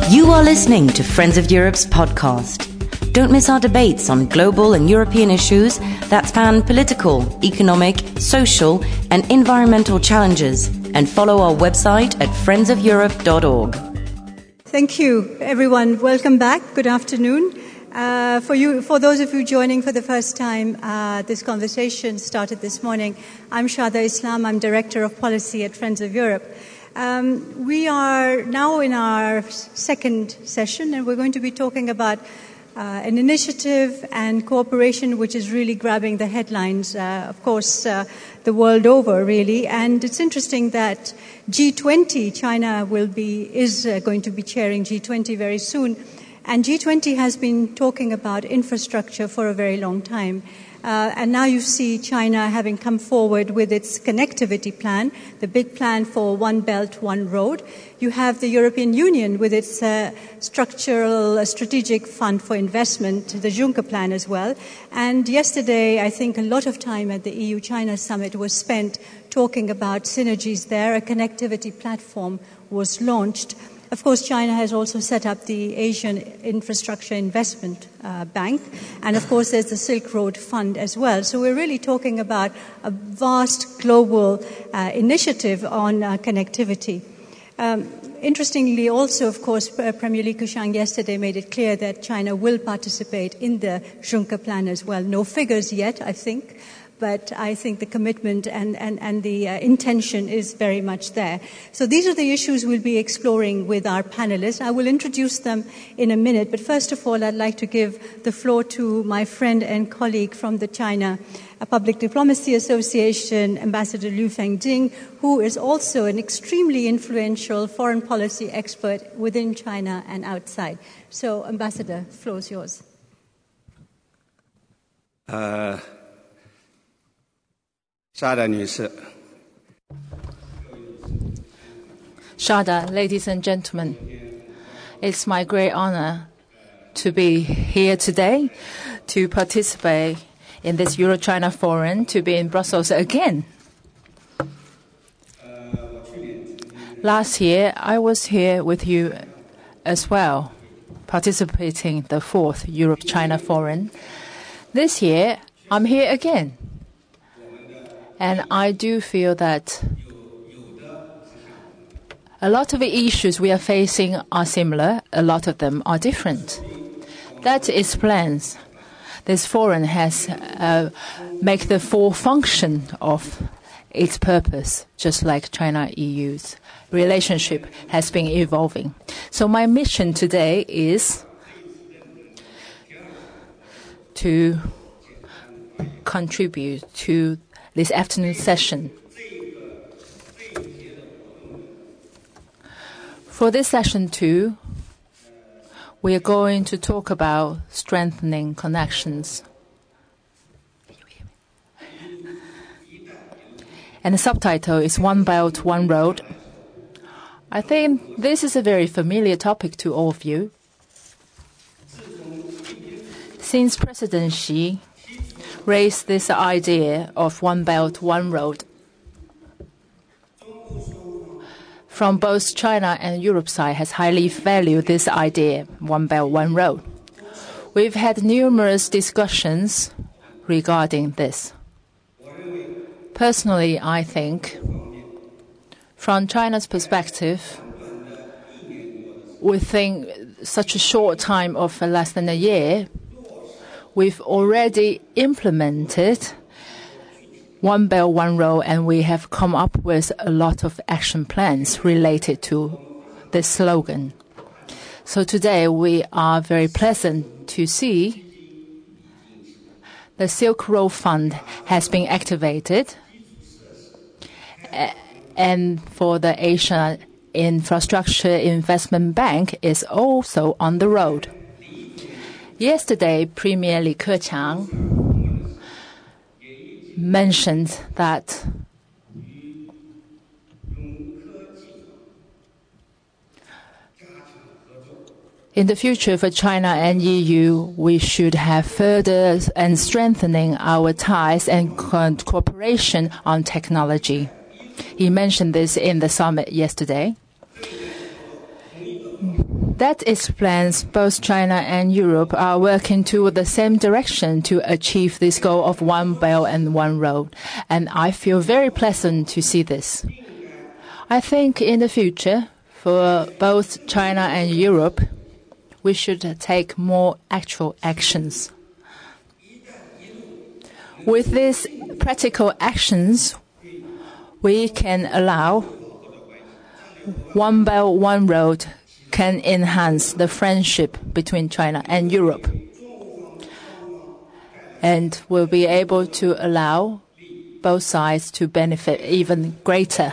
You are listening to Friends of Europe's podcast. Don't miss our debates on global and European issues that span political, economic, social, and environmental challenges, and follow our website at friendsofeurope.org. Thank you, everyone. Welcome back. Good afternoon. For those of you joining for the first time, this conversation started this morning. I'm Shada Islam. I'm Director of Policy at Friends of Europe. We are now in our second session, and we're going to be talking about an initiative and cooperation which is really grabbing the headlines, of course, the world over, really. And it's interesting that G20, China is going to be chairing G20 very soon. And G20 has been talking about infrastructure for a very long time. And now you see China having come forward with its connectivity plan, the big plan for One Belt, One Road. You have the European Union with its strategic fund for investment, the Juncker plan as well. And yesterday, I think a lot of time at the EU-China summit was spent talking about synergies there. A connectivity platform was launched. Of course, China has also set up the Asian Infrastructure Investment Bank, and of course there's the Silk Road Fund as well. So we're really talking about a vast global initiative on connectivity. Interestingly also, of course, Premier Li Keqiang yesterday made it clear that China will participate in the Juncker plan as well. No figures yet, I think. But I think the commitment and the intention is very much there. So these are the issues we'll be exploring with our panelists. I will introduce them in a minute, but first of all, I'd like to give the floor to my friend and colleague from the China Public Diplomacy Association, Ambassador Liu Fengjing, who is also an extremely influential foreign policy expert within China and outside. So, Ambassador, the floor is yours. Shada, ladies and gentlemen, it's my great honor to be here today to participate in this Euro-China Forum, to be in Brussels again. Last year, I was here with you as well, participating in the 4th Europe-China Forum. This year, I'm here again. And I do feel that a lot of the issues we are facing are similar. A lot of them are different. That explains this forum has make the full function of its purpose, just like China-EU's relationship has been evolving. So my mission today is to contribute to this afternoon session. For this session too, we are going to talk about strengthening connections. And the subtitle is One Belt, One Road. I think this is a very familiar topic to all of you. Since President Xi raised this idea of One Belt, One Road, from both China and Europe side has highly valued this idea, One Belt, One Road. We've had numerous discussions regarding this. Personally, I think, from China's perspective, within such a short time of less than a year, we've already implemented One Belt, One Road, and we have come up with a lot of action plans related to this slogan. So today we are very pleasant to see the Silk Road Fund has been activated, and for the Asian Infrastructure Investment Bank is also on the road. Yesterday, Premier Li Keqiang mentioned that in the future for China and EU, we should have further and strengthening our ties and cooperation on technology. He mentioned this in the summit yesterday. That explains both China and Europe are working toward the same direction to achieve this goal of One Belt and One Road. And I feel very pleasant to see this. I think in the future, for both China and Europe, we should take more actual actions. With these practical actions, we can allow One Belt, One Road can enhance the friendship between China and Europe. And we'll be able to allow both sides to benefit even greater.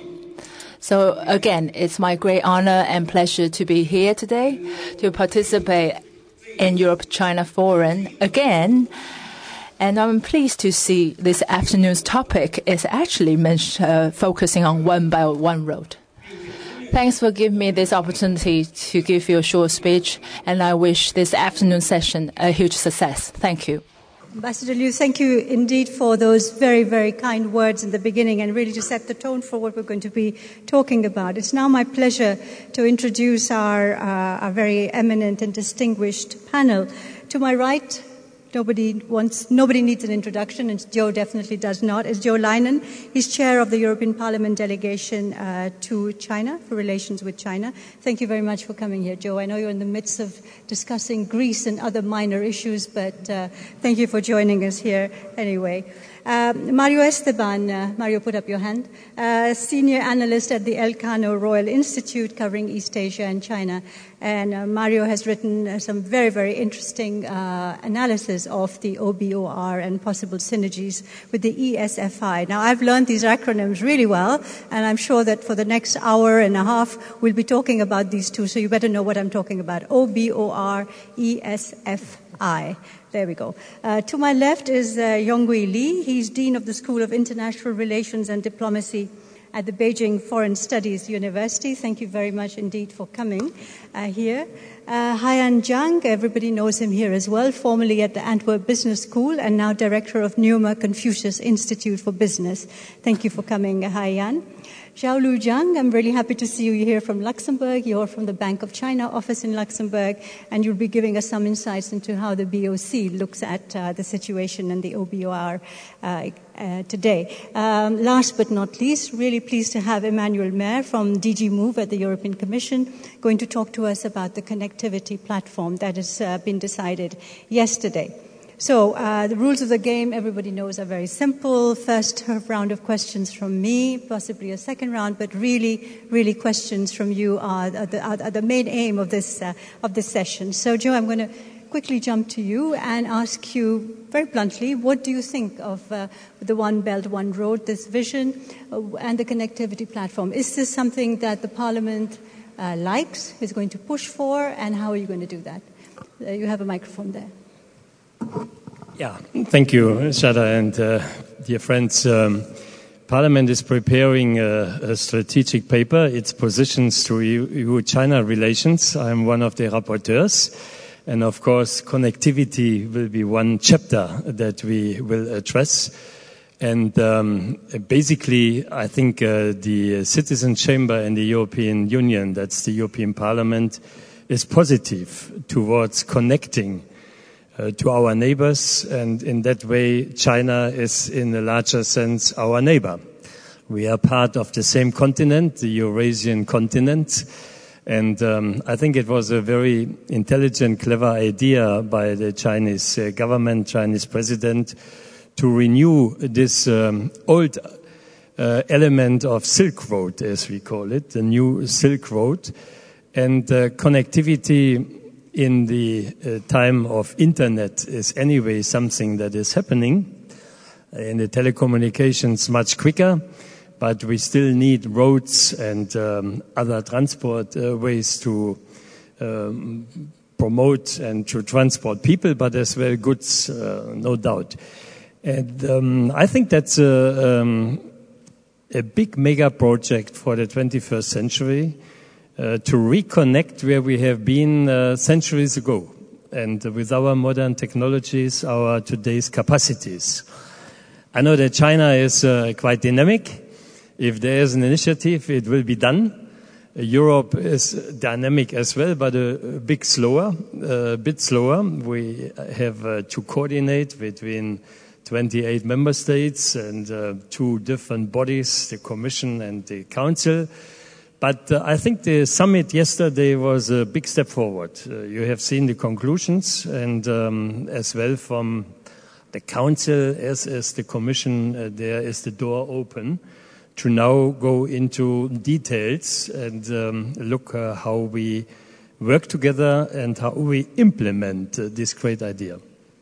So again, it's my great honor and pleasure to be here today to participate in Europe-China Forum again. And I'm pleased to see this afternoon's topic is actually focusing on One Belt, One Road. Thanks for giving me this opportunity to give you a short speech, and I wish this afternoon session a huge success. Thank you. Ambassador Liu, thank you indeed for those very, very kind words in the beginning and really to set the tone for what we're going to be talking about. It's now my pleasure to introduce our very eminent and distinguished panel. To my right, nobody needs an introduction, and Joe definitely does not, is Joe Leinen. He's chair of the European Parliament delegation to China, for relations with China. Thank you very much for coming here, Joe. I know you're in the midst of discussing Greece and other minor issues, but thank you for joining us here anyway. Mario Esteban, Mario, put up your hand, senior analyst at the Elcano Royal Institute covering East Asia and China. And Mario has written some very, very interesting analysis of the OBOR and possible synergies with the ESFI. Now, I've learned these acronyms really well, and I'm sure that for the next hour and a half, we'll be talking about these two, so you better know what I'm talking about. OBOR, ESFI. There we go. To my left is Yonggui Li. He's Dean of the School of International Relations and Diplomacy at the Beijing Foreign Studies University. Thank you very much indeed for coming here. Haiyan Zhang, everybody knows him here as well, formerly at the Antwerp Business School and now director of Neuma Confucius Institute for Business. Thank you for coming, Haiyan. Xiaolu Zhang, I'm really happy to see you here from Luxembourg. You're from the Bank of China office in Luxembourg, and you'll be giving us some insights into how the BOC looks at the situation and the OBOR today. Last but not least, really pleased to have Emmanuel Maire from DG Move at the European Commission going to talk to us about the connectivity platform that has been decided yesterday. So the rules of the game, everybody knows, are very simple. First round of questions from me, possibly a second round, but really questions from you are the main aim of this session. So, Joe, I'm going to quickly jump to you and ask you very bluntly, what do you think of the One Belt, One Road, this vision, and the connectivity platform? Is this something that the Parliament likes, is going to push for, and how are you going to do that? You have a microphone there. Yeah, thank you, Shada, and dear friends. Parliament is preparing a strategic paper, its positions to EU-China relations. I'm one of the rapporteurs, and of course, connectivity will be one chapter that we will address. And basically, I think the Citizen Chamber in the European Union, that's the European Parliament, is positive towards connecting to our neighbors, and in that way, China is, in a larger sense, our neighbor. We are part of the same continent, the Eurasian continent, and I think it was a very intelligent, clever idea by the Chinese government, Chinese president, to renew this old element of Silk Road, as we call it, the new Silk Road, and connectivity in the time of internet is anyway something that is happening. In the telecommunications much quicker, but we still need roads and other transport ways to promote and to transport people, but as well goods, no doubt. And I think that's a big mega project for the 21st century, to reconnect where we have been centuries ago, and with our modern technologies, our today's capacities. I know that China is quite dynamic. If there is an initiative, it will be done. Europe is dynamic as well, but a bit slower. We have to coordinate between 28 member states and 2 different bodies, the Commission and the Council. But I think the summit yesterday was a big step forward. You have seen the conclusions, and as well from the Council as the Commission, there is the door open to now go into details and look how we work together and how we implement this great idea.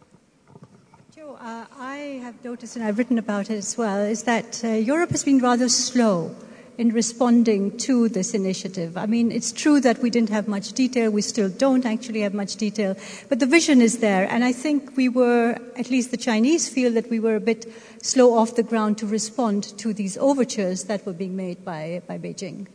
Joe, I have noticed, and I've written about it as well, is that Europe has been rather slow in responding to this initiative. I mean, it's true that we didn't have much detail. We still don't actually have much detail. But the vision is there. And I think we were, at least the Chinese feel that we were a bit slow off the ground to respond to these overtures that were being made by Beijing.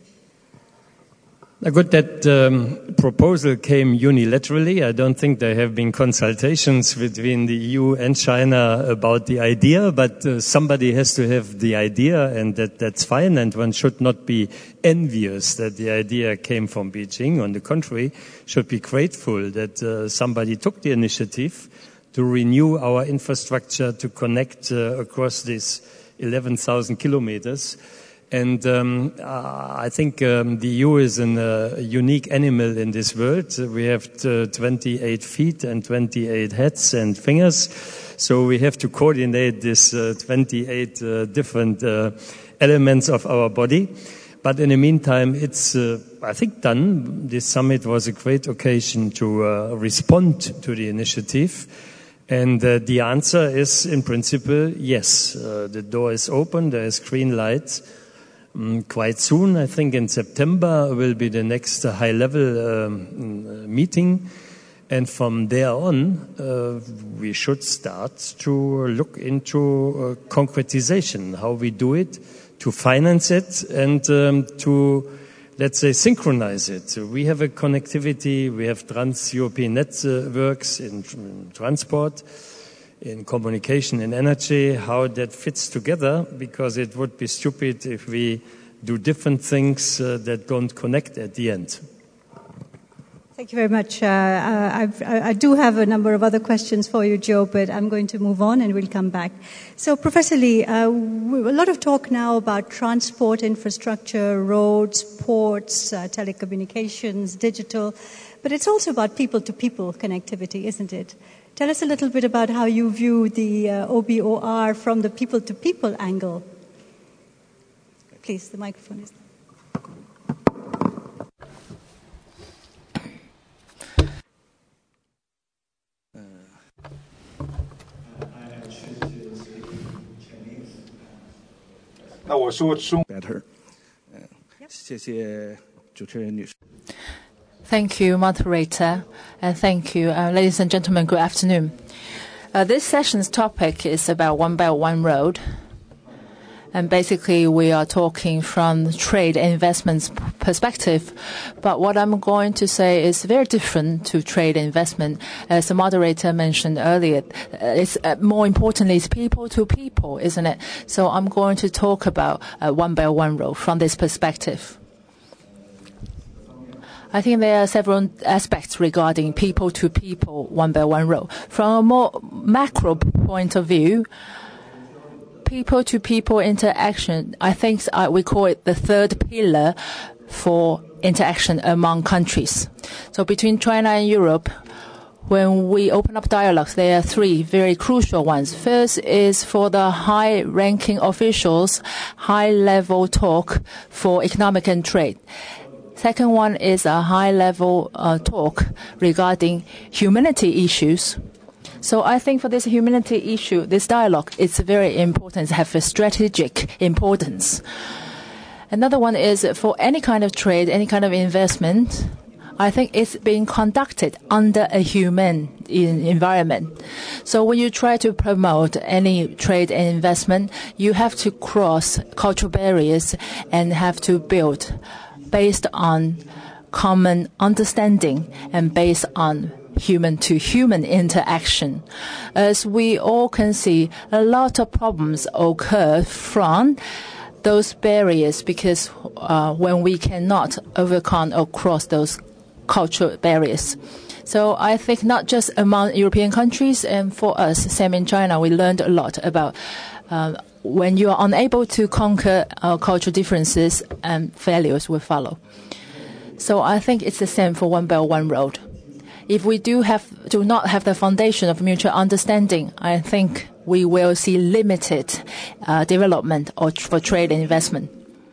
Good, that proposal came unilaterally. I don't think there have been consultations between the EU and China about the idea, but somebody has to have the idea, and that's fine, and one should not be envious that the idea came from Beijing. On the contrary, should be grateful that somebody took the initiative to renew our infrastructure, to connect across these 11,000 kilometers. And I think the EU is a unique animal in this world. We have 28 feet and 28 heads and fingers. So we have to coordinate these 28 different elements of our body. But in the meantime, it's, I think, done. This summit was a great occasion to respond to the initiative. And the answer is, in principle, yes. The door is open. There is green light. Quite soon, I think in September, will be the next high-level meeting. And from there on, we should start to look into concretization, how we do it, to finance it, and to, let's say, synchronize it. We have a connectivity, we have trans-European networks in transport, in communication and energy, how that fits together, because it would be stupid if we do different things that don't connect at the end. Thank you very much. I do have a number of other questions for you, Joe, but I'm going to move on and we'll come back. So, Professor Lee, a lot of talk now about transport infrastructure, roads, ports, telecommunications, digital, but it's also about people-to-people connectivity, isn't it? Tell us a little bit about how you view the OBOR from the people-to-people angle. Please, the microphone is there. Better. 谢谢主持人女士。 Thank you, moderator, and thank you, ladies and gentlemen. Good afternoon. This session's topic is about One Belt, One Road. And basically, we are talking from the trade and investments perspective. But what I'm going to say is very different to trade and investment. As the moderator mentioned earlier, it's more importantly, it's people to people, isn't it? So I'm going to talk about One Belt, One Road from this perspective. I think there are several aspects regarding people to people, One Belt, One Road. From a more macro point of view, people to people interaction, I think we call it the third pillar for interaction among countries. So between China and Europe, when we open up dialogues, there are 3 very crucial ones. First is for the high-ranking officials, high-level talk for economic and trade. Second one is a high-level talk regarding humanity issues. So I think for this humanity issue, this dialogue, it's very important to have a strategic importance. Another one is for any kind of trade, any kind of investment, I think it's being conducted under a human environment. So when you try to promote any trade and investment, you have to cross cultural barriers and have to build based on common understanding and based on human-to-human interaction. As we all can see, a lot of problems occur from those barriers, because when we cannot overcome or cross those cultural barriers. So I think not just among European countries, and for us, same in China, we learned a lot about when you are unable to conquer cultural differences, and failures will follow. So I think it's the same for One Belt, One Road. If we do not have the foundation of mutual understanding, I think we will see limited development for trade and investment.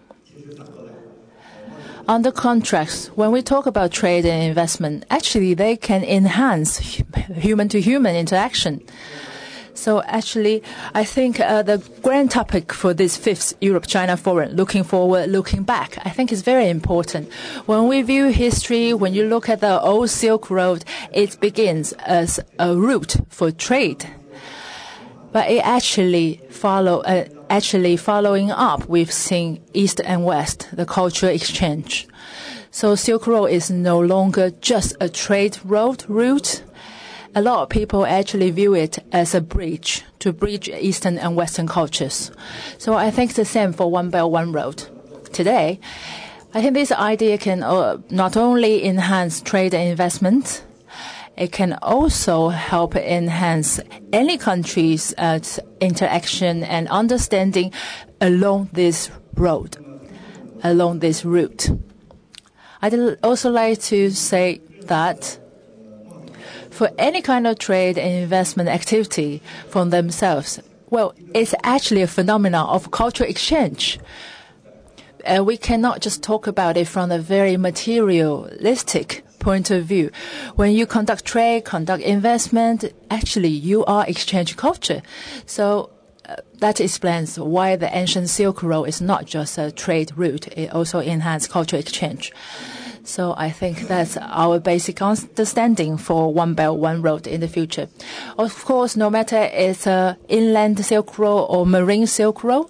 Under contracts, when we talk about trade and investment, actually they can enhance human-to-human interaction. So actually, I think the grand topic for this 5th Europe-China Forum, looking forward, looking back, I think is very important. When we view history, when you look at the old Silk Road, it begins as a route for trade. But it actually following up, we've seen East and West, the cultural exchange. So Silk Road is no longer just a trade route. A lot of people actually view it as a bridge to bridge Eastern and Western cultures. So I think it's the same for One Belt, One Road. Today, I think this idea can not only enhance trade and investment, it can also help enhance any country's interaction and understanding along this road, along this route. I'd also like to say that for any kind of trade and investment activity from themselves, well, it's actually a phenomenon of cultural exchange. We cannot just talk about it from a very materialistic point of view. When you conduct trade, conduct investment, actually you are exchange culture. So that explains why the ancient Silk Road is not just a trade route. It also enhances cultural exchange. So I think that's our basic understanding for One Belt, One Road in the future. Of course, no matter it's an inland Silk Road or marine Silk Road,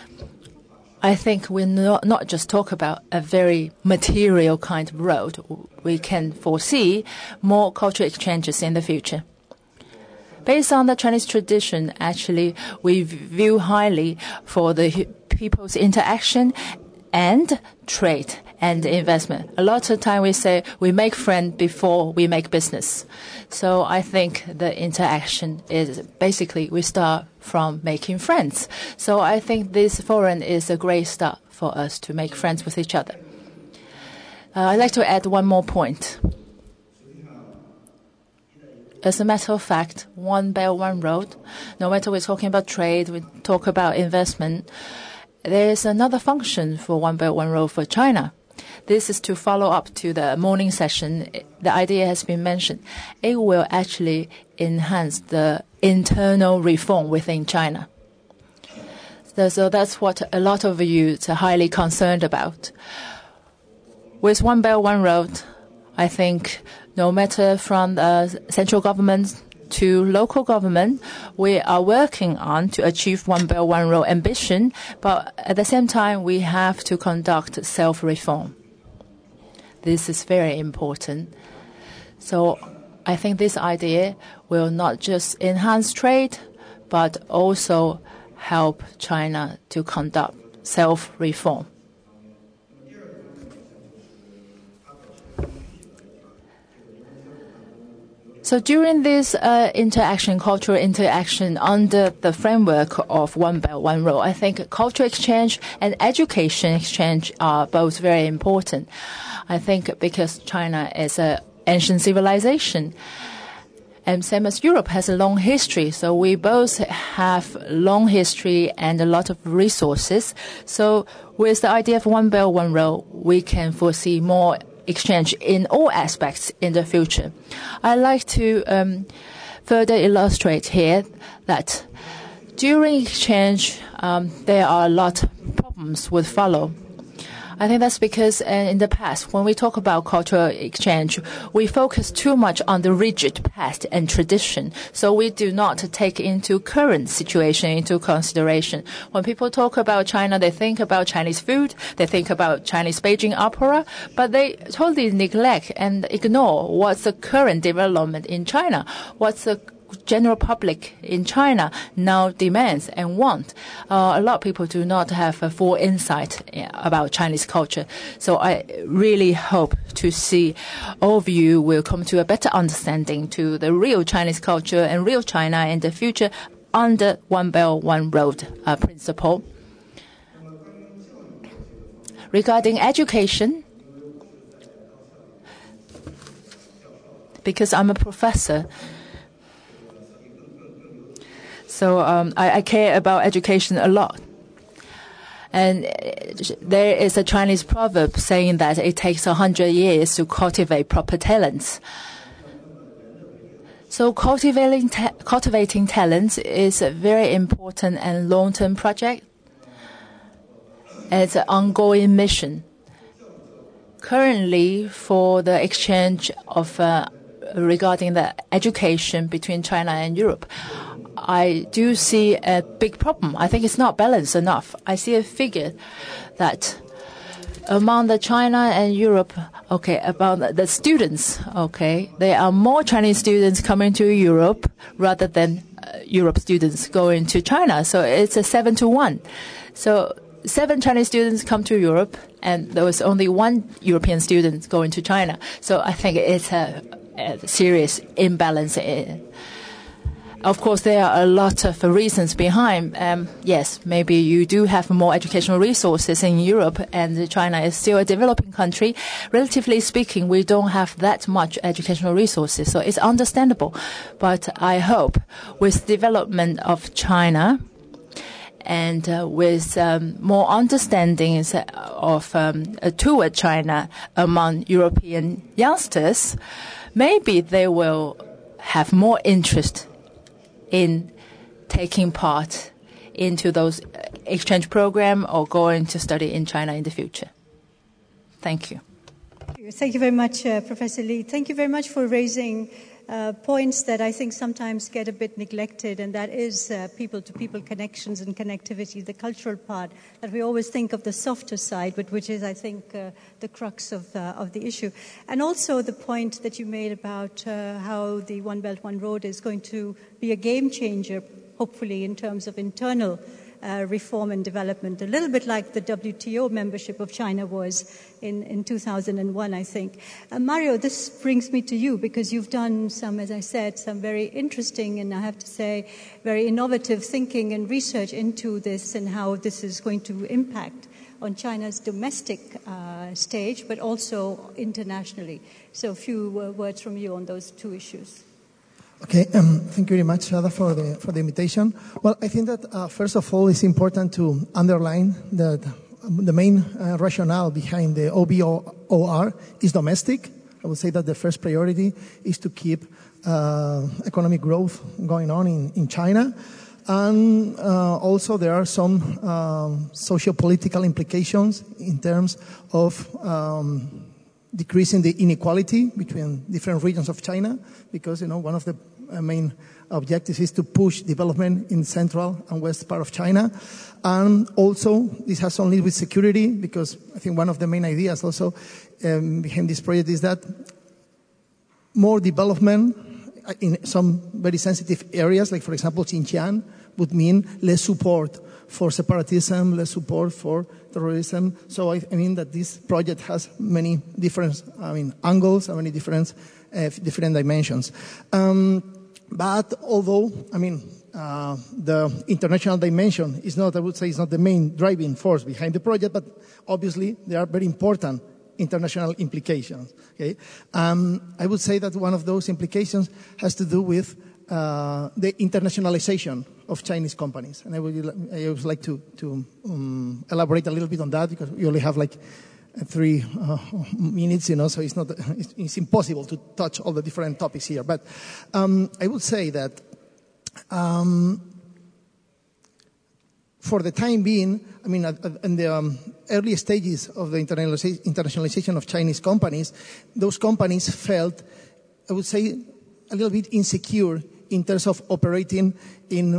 I think we not just talk about a very material kind of road. We can foresee more cultural exchanges in the future. Based on the Chinese tradition, actually, we view highly for the people's interaction and trade and investment. A lot of time we say we make friends before we make business. So I think the interaction is basically we start from making friends. So I think this forum is a great start for us to make friends with each other. I'd like to add one more point. As a matter of fact, One Belt, One Road, no matter we're talking about trade, we talk about investment, there is another function for One Belt, One Road for China. This is to follow up to the morning session. The idea has been mentioned. It will actually enhance the internal reform within China. So that's what a lot of you are highly concerned about. With One Belt, One Road, I think no matter from the central government to local government, we are working on to achieve One Belt, One Road ambition, but at the same time, we have to conduct self-reform. This is very important. So I think this idea will not just enhance trade, but also help China to conduct self-reform. So during this cultural interaction under the framework of One Belt, One Road, I think cultural exchange and education exchange are both very important. I think because China is an ancient civilization, and same as Europe has a long history, so we both have long history and a lot of resources. So with the idea of One Belt, One Road, we can foresee more exchange in all aspects in the future. I'd like to further illustrate here that during exchange, there are a lot of problems would follow. I think that's because in the past, when we talk about cultural exchange, we focus too much on the rigid past and tradition. So we do not take into current situation into consideration. When people talk about China, they think about Chinese food, they think about Chinese Beijing opera, but they totally neglect and ignore what's the current development in China, what's the general public in China now demands and want. A lot of people do not have a full insight about Chinese culture. So I really hope to see all of you will come to a better understanding to the real Chinese culture and real China in the future under One Belt, One Road principle. Regarding education, because I'm a professor, so I care about education a lot. And there is a Chinese proverb saying that it takes 100 years to cultivate proper talents. So cultivating talents is a very important and long-term project. It's an ongoing mission. Currently, for the exchange of regarding the education between China and Europe, I do see a big problem. I think it's not balanced enough. I see a figure that among the China and Europe, about the students, there are more Chinese students coming to Europe rather than Europe students going to China. So it's a 7-1. So 7 Chinese students come to Europe, and there was only 1 European student going to China. So I think it's a serious imbalance. Of course, there are a lot of reasons behind. Yes, maybe you do have more educational resources in Europe, and China is still a developing country. Relatively speaking, we don't have that much educational resources, so it's understandable. But I hope with development of China and with more understandings of toward China among European youngsters, maybe they will have more interest in taking part into those exchange program or going to study in China in the future. Thank you. Thank you very much, Professor Li. Thank you very much for raising points that I think sometimes get a bit neglected, and that is people-to-people connections and connectivity, the cultural part, that we always think of the softer side, but which is, I think, the crux of the issue. And also the point that you made about how the One Belt, One Road is going to be a game changer, hopefully, in terms of internal reform and development, a little bit like the WTO membership of China was in 2001, I think. Mario, this brings me to you because you've done some, as I said, some very interesting and I have to say very innovative thinking and research into this and how this is going to impact on China's domestic stage, but also internationally. So a few words from you on those two issues. Okay, thank you very much, Shada, for the invitation. Well, I think that first of all, it's important to underline that the main rationale behind the OBOR is domestic. I would say that the first priority is to keep economic growth going on in China. And also there are some socio-political implications in terms of decreasing the inequality between different regions of China, because one of the main objectives is to push development in central and west part of China. And also this has only with security, because I think one of the main ideas also behind this project is that more development in some very sensitive areas, like for example Xinjiang, would mean less support for separatism, less support for terrorism. So I mean that this project has many different angles and many different dimensions. But although, the international dimension is not, I would say, is not the main driving force behind the project, but obviously there are very important international implications. Okay, I would say that one of those implications has to do with the internationalization of Chinese companies, and I would like to elaborate a little bit on that, because we only have like 3 minutes, so it's impossible to touch all the different topics here. But I would say that for the time being, in the early stages of the internationalization of Chinese companies, those companies felt, I would say, a little bit insecure in terms of operating in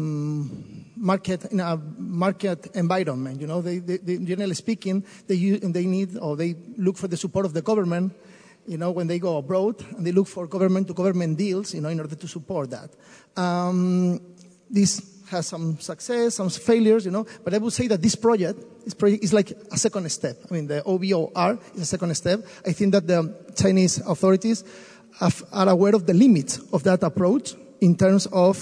a market environment. They generally speaking, they need, or they look for the support of the government when they go abroad and they look for government-to-government deals, in order to support that. This has some success, some failures, but I would say that this project is like a second step. I mean, the OBOR is a second step. I think that the Chinese authorities are aware of the limits of that approach in terms of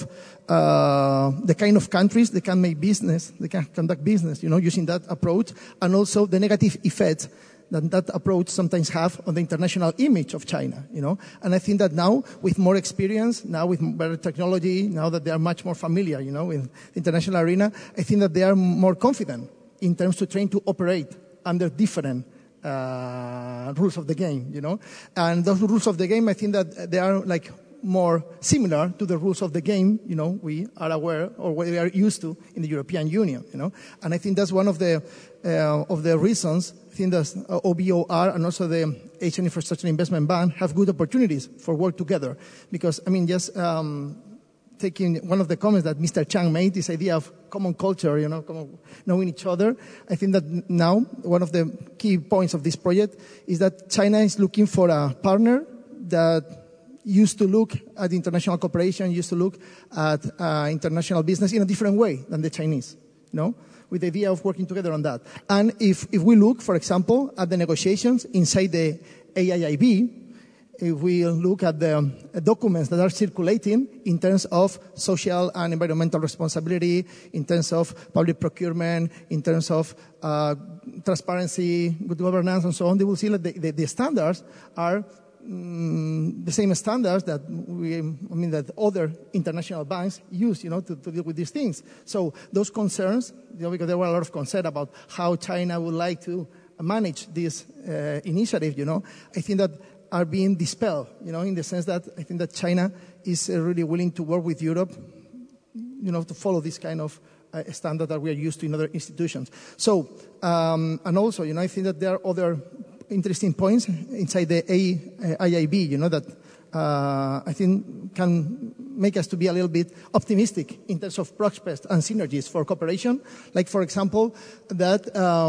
the kind of countries they can make business, they can conduct business, using that approach, and also the negative effects that approach sometimes have on the international image of China, And I think that now, with more experience, now with better technology, now that they are much more familiar, with the international arena, I think that they are more confident in terms to trying to operate under different rules of the game, And those rules of the game, I think that they are like more similar to the rules of the game, we are aware or we are used to in the European Union, And I think that's one of the reasons I think that OBOR and also the Asian Infrastructure Investment Bank have good opportunities for work together. Because, just taking one of the comments that Mr. Chang made, this idea of common culture, knowing each other, I think that now one of the key points of this project is that China is looking for a partner that used to look at international cooperation, used to look at international business in a different way than the Chinese, with the idea of working together on that. And if we look, for example, at the negotiations inside the AIIB, if we look at the documents that are circulating in terms of social and environmental responsibility, in terms of public procurement, in terms of transparency, good governance, and so on, they will see that the standards are the same standards that that other international banks use, to deal with these things. So those concerns, because there were a lot of concern about how China would like to manage this initiative, I think that are being dispelled, in the sense that I think that China is really willing to work with Europe, to follow this kind of standard that we are used to in other institutions. So, and also, I think that there are other interesting points inside the AIIB, that I think can make us to be a little bit optimistic in terms of prospects and synergies for cooperation. Like, for example, that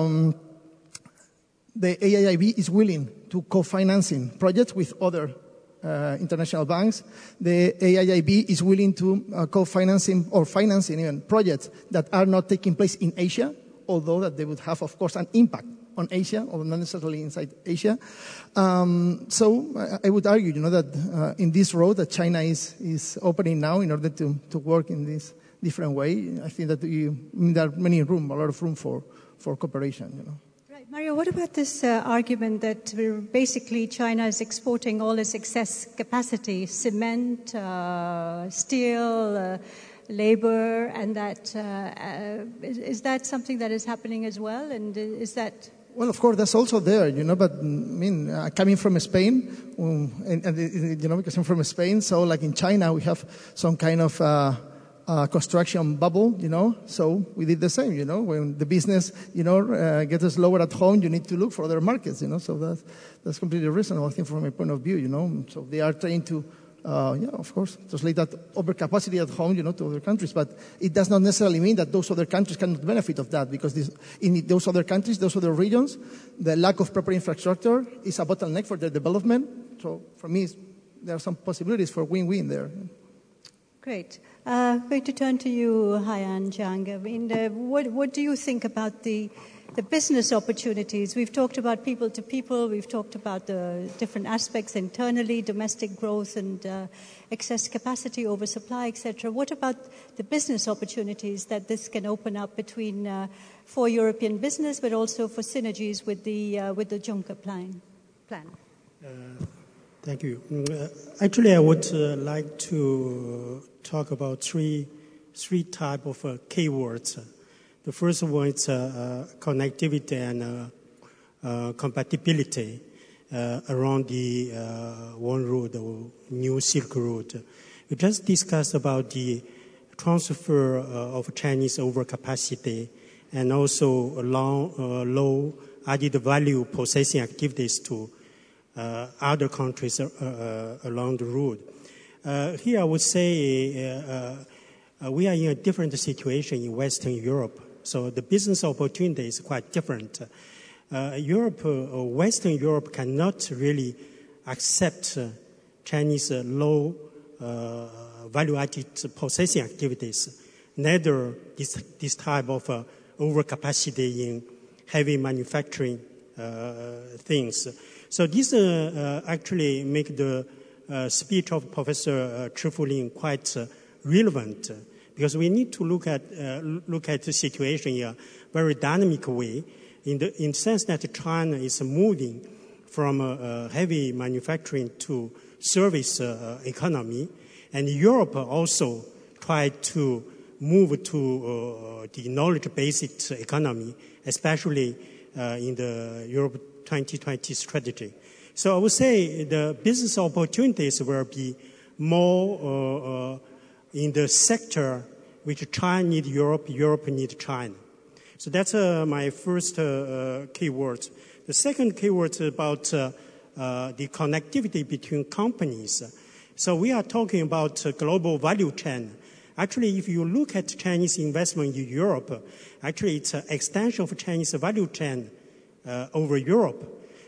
the AIIB is willing to co-financing projects with other international banks. The AIIB is willing to co-financing or financing even projects that are not taking place in Asia, although that they would have, of course, an impact on Asia, or not necessarily inside Asia. So I would argue, that in this road that China is opening now in order to work in this different way, I think that there are a lot of room for cooperation, Right. Mario, what about this argument that basically China is exporting all its excess capacity, cement, steel, labor, and that is that something that is happening as well? And is that... Well, of course, that's also there, but coming from Spain, because I'm from Spain, so like in China, we have some kind of construction bubble, so we did the same, when the business, gets slower at home, you need to look for other markets, so that's completely reasonable, I think, from my point of view, so they are trying to, of course, translate that overcapacity at home, to other countries, but it does not necessarily mean that those other countries cannot benefit of that, because in those other countries, those other regions, the lack of proper infrastructure is a bottleneck for their development, so for me, there are some possibilities for win-win there. Great. Going to turn to you, Haiyan Zhang. What do you think about the business opportunities? We've talked about people to people. We've talked about the different aspects internally, domestic growth and excess capacity, oversupply, etc. What about the business opportunities that this can open up for European business, but also for synergies with the Juncker plan? Thank you. Actually, I would like to talk about three type of keywords. The first one is connectivity and compatibility around the One Road or New Silk Road. We just discussed about the transfer of Chinese overcapacity and also low added value processing activities to other countries along the road. Here I would say we are in a different situation in Western Europe. So the business opportunity is quite different. Western Europe cannot really accept Chinese low value-added processing activities, neither this type of overcapacity in heavy manufacturing things. So this actually make the speech of Professor Chi Fu-Ling quite relevant, because we need to look at the situation in a very dynamic way, in the sense that China is moving from heavy manufacturing to service economy, and Europe also tried to move to the knowledge-based economy, especially in the Europe 2020 strategy. So I would say the business opportunities will be more in the sector which China needs Europe, Europe needs China. So that's my first keyword. The second keyword is about the connectivity between companies. So we are talking about global value chain. Actually, if you look at Chinese investment in Europe, actually it's an extension of Chinese value chain over Europe.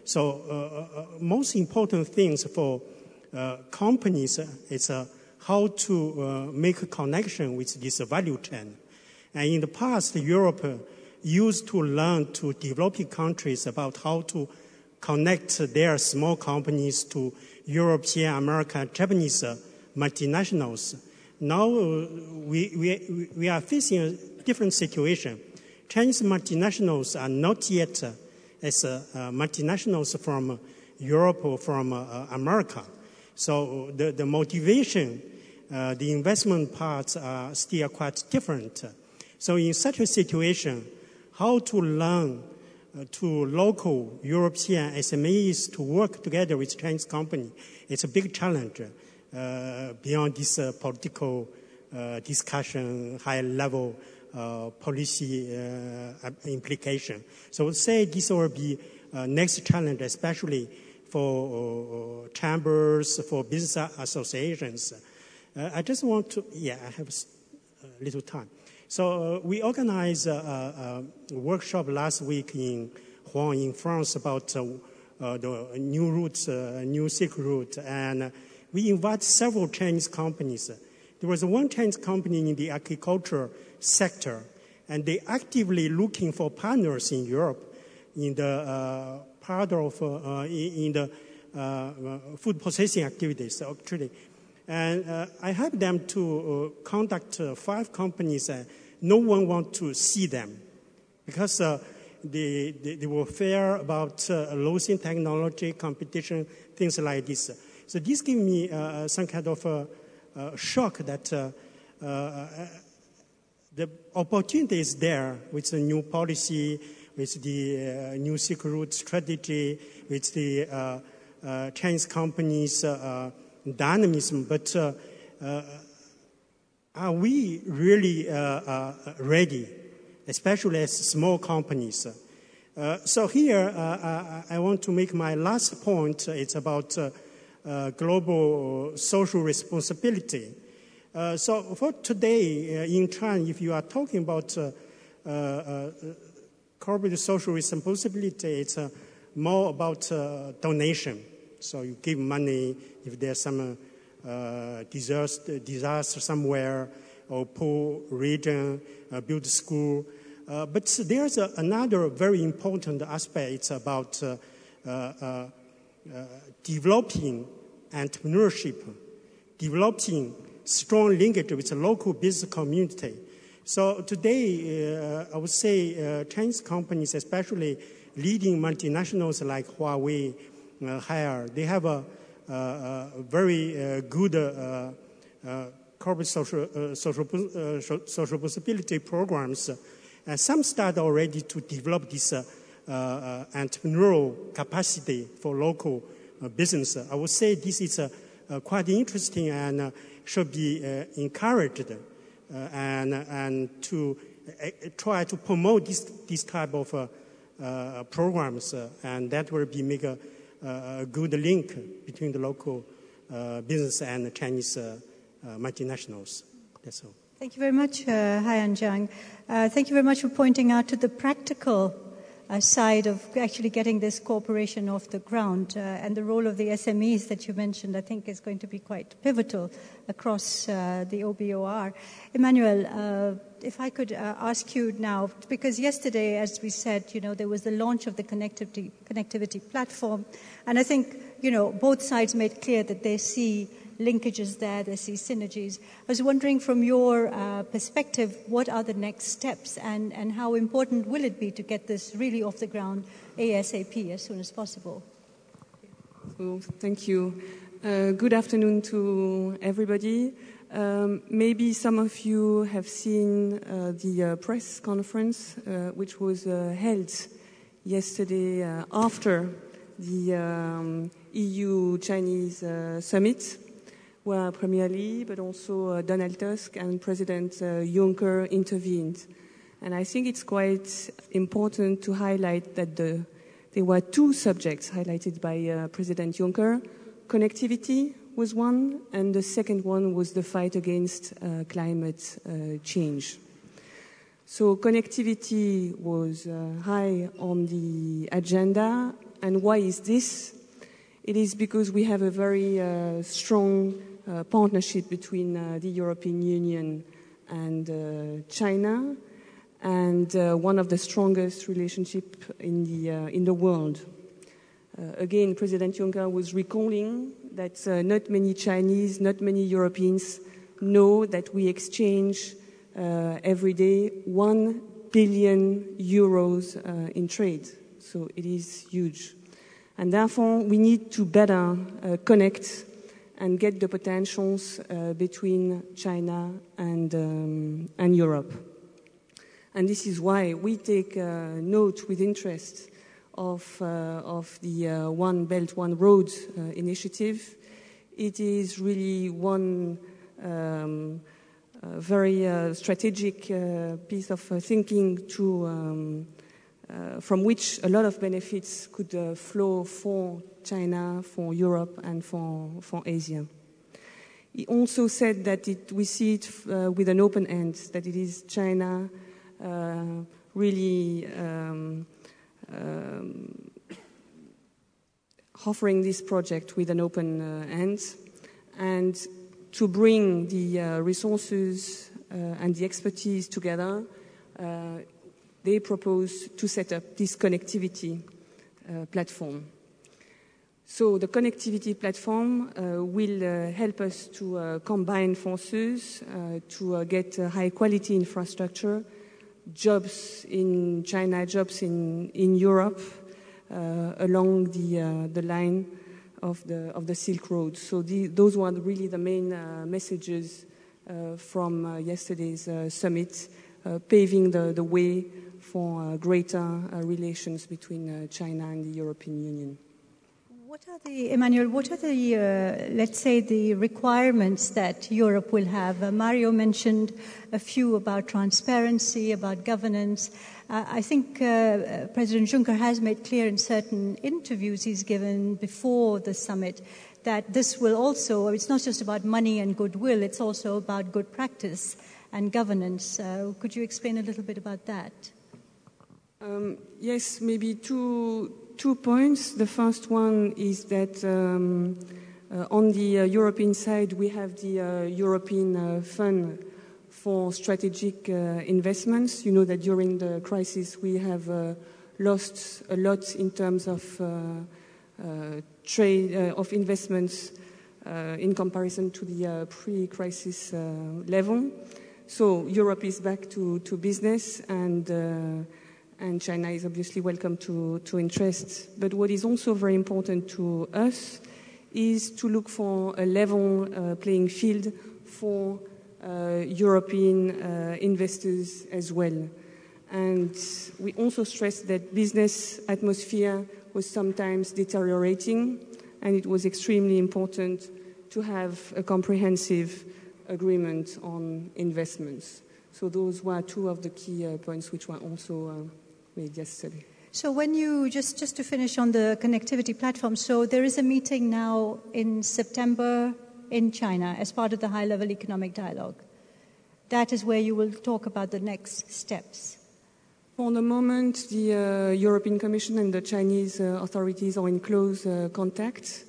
So most important things for companies is how to make a connection with this value chain. And in the past, Europe used to learn to developing countries about how to connect their small companies to European, American, Japanese multinationals. Now we are facing a different situation. Chinese multinationals are not yet as multinationals from Europe or from America. So the motivation, the investment parts are still quite different. So in such a situation, how to learn to local European SMEs to work together with Chinese company, it's a big challenge beyond this political discussion, high-level policy implication. So I would say this will be next challenge, especially for chambers, for business associations. I just want to, I have a little time. So we organized a workshop last week in Rouen, in France, about the new routes, new Silk Route, and we invited several Chinese companies. There was one Chinese company in the agriculture sector, and they actively looking for partners in Europe in the part of in the food processing activities, actually. And I helped them to contact 5 companies. No one want to see them because they were fear about losing technology, competition, things like this. So this gave me some kind of shock that the opportunity is there with the new policy, with the new Silk Route strategy, with the Chinese companies' dynamism, but are we really ready, especially as small companies? So here, I want to make my last point. It's about global social responsibility. So for today in China, if you are talking about corporate social responsibility, it's more about donation. So you give money if there's some disaster somewhere, or poor region, build school. But there's another very important aspect. It's about developing entrepreneurship, developing strong linkage with the local business community. So today, I would say Chinese companies, especially leading multinationals like Huawei, Haier, they have a very good corporate social responsibility programs. And some start already to develop this entrepreneurial capacity for local business. I would say this is quite interesting and should be encouraged and to try to promote this type of programs, and that will be make a good link between the local business and the Chinese multinationals. That's all. Thank you very much, Haiyan Zhang. Thank you very much for pointing out to the practical side of actually getting this cooperation off the ground. And the role of the SMEs that you mentioned, I think, is going to be quite pivotal across the OBOR. Emmanuel, if I could ask you now, because yesterday, as we said, there was the launch of the connectivity platform, and I think, both sides made clear that they see linkages there, they see synergies. I was wondering from your perspective, what are the next steps and how important will it be to get this really off the ground ASAP as soon as possible? So, thank you. Good afternoon to everybody. Maybe some of you have seen the press conference which was held yesterday after the EU-Chinese summit, where Premier Li, but also Donald Tusk and President Juncker intervened. And I think it's quite important to highlight that there were two subjects highlighted by President Juncker. Connectivity was one, and the second one was the fight against climate change. So connectivity was high on the agenda. And why is this? It is because we have a very strong partnership between the European Union and China, and one of the strongest relationships in the world. Again, President Juncker was recalling that not many Chinese, not many Europeans know that we exchange every day 1 billion euros in trade. So it is huge. And therefore, we need to better connect and get the potentials between China and Europe. And this is why we take note with interest of the One Belt, One Road initiative. It is really one very strategic piece of thinking from which a lot of benefits could flow for China, for Europe, and for Asia. He also said that we see it with an open end, that it is China really offering this project with an open end, and to bring the resources and the expertise together, they propose to set up this connectivity platform. So the connectivity platform will help us to combine forces, to get high-quality infrastructure, jobs in China, jobs in Europe, along the line of the Silk Road. So those were really the main messages from yesterday's summit, paving the way for greater relations between China and the European Union. Emmanuel, what are the, let's say, the requirements that Europe will have? Mario mentioned a few about transparency, about governance. I think President Juncker has made clear in certain interviews he's given before the summit that this will also, it's not just about money and goodwill, it's also about good practice and governance. Could you explain a little bit about that? Yes, maybe two points. The first one is that on the European side, we have the European Fund for Strategic Investments. You know that during the crisis, we have lost a lot in terms of trade, of investments in comparison to the pre-crisis level. So Europe is back to business, and China is obviously welcome to interest. But what is also very important to us is to look for a level playing field for European investors as well. And we also stress that business atmosphere was sometimes deteriorating, and it was extremely important to have a comprehensive agreement on investments. So those were two of the key points which were also made yesterday. So when you, just to finish on the connectivity platform, so there is a meeting now in September in China as part of the high-level economic dialogue. That is where you will talk about the next steps. For the moment, the European Commission and the Chinese authorities are in close contact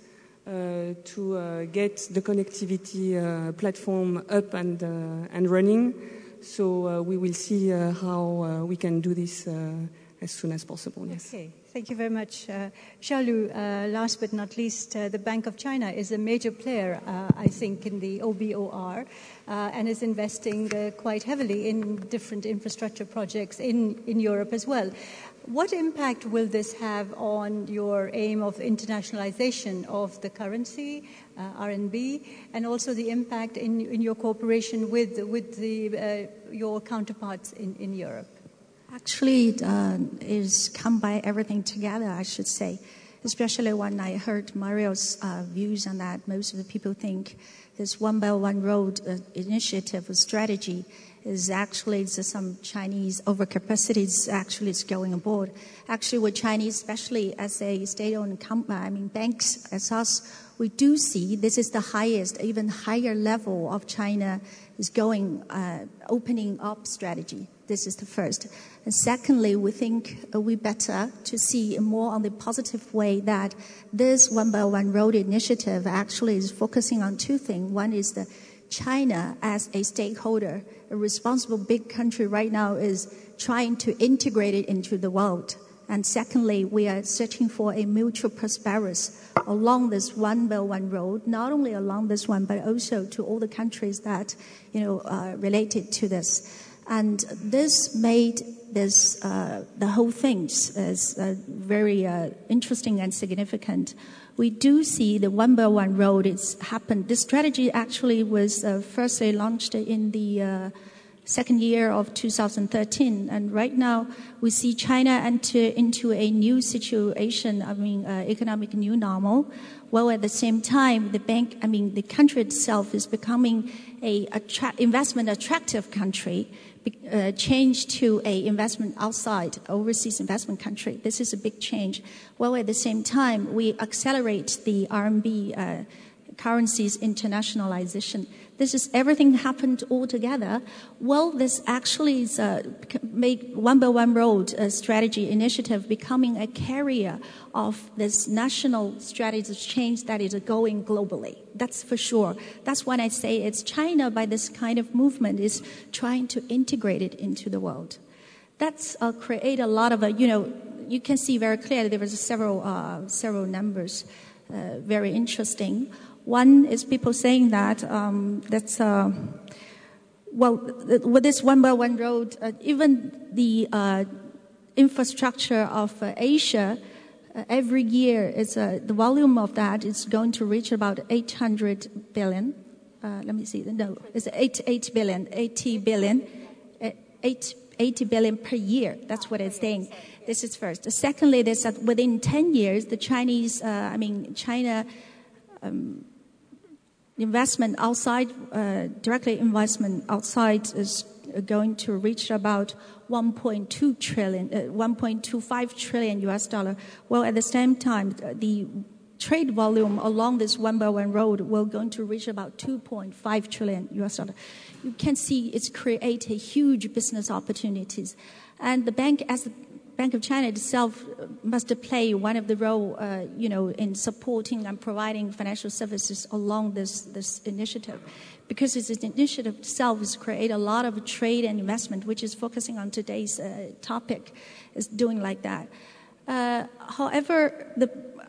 to get the connectivity platform up and running. So we will see how we can do this as soon as possible. Yes. Okay. Thank you very much. Xiaolu, last but not least, the Bank of China is a major player, I think, in the OBOR and is investing quite heavily in different infrastructure projects in Europe as well. What impact will this have on your aim of internationalization of the currency, RMB, and also the impact in your cooperation with your counterparts in Europe? Actually, it is come by everything together, I should say, especially when I heard Mario's views on that. Most of the people think this One Belt One Road initiative or strategy is actually some Chinese overcapacities actually is going aboard. Actually, with Chinese, especially as a state-owned banks as us, we do see this is the highest, even higher level of China is going, opening up strategy. This is the first. And secondly, we think we better to see more on the positive way that this One Belt One Road initiative actually is focusing on two things. One is the China as a stakeholder, a responsible big country right now is trying to integrate it into the world. And secondly, we are searching for a mutual prosperous along this One Belt One Road, not only along this one, but also to all the countries that, are related to this. And this made this, the whole thing as very interesting and significant. We do see the One Belt One Road, it's happened. This strategy actually was firstly launched in the second year of 2013. And right now, we see China enter into a new situation, economic new normal, while at the same time, the country itself is becoming a investment attractive country, change to a investment outside, overseas investment country. This is a big change. While at the same time, we accelerate the RMB currency's internationalization. This is everything happened all together. Well, this actually is made One Belt One Road strategy initiative becoming a carrier of this national strategy change that is going globally. That's for sure. That's when I say it's China by this kind of movement is trying to integrate it into the world. That's create a lot of you can see very clearly there was several numbers, very interesting. One is people saying that with this One Belt One Road, even the infrastructure of Asia, every year is the volume of that is going to reach about 800 billion. Let me see. No, it's 80 billion per year. That's what it's saying. This is first. Secondly, there's that within 10 years, the China. Investment outside, directly investment outside is going to reach about 1.25 trillion US dollar. Well, at the same time, the trade volume along this One Belt One Road will going to reach about 2.5 trillion US dollar. You can see it's create a huge business opportunities. And the Bank of China itself must play one of the role, in supporting and providing financial services along this initiative, because this initiative itself has created a lot of trade and investment, which is focusing on today's topic, is doing like that. However, the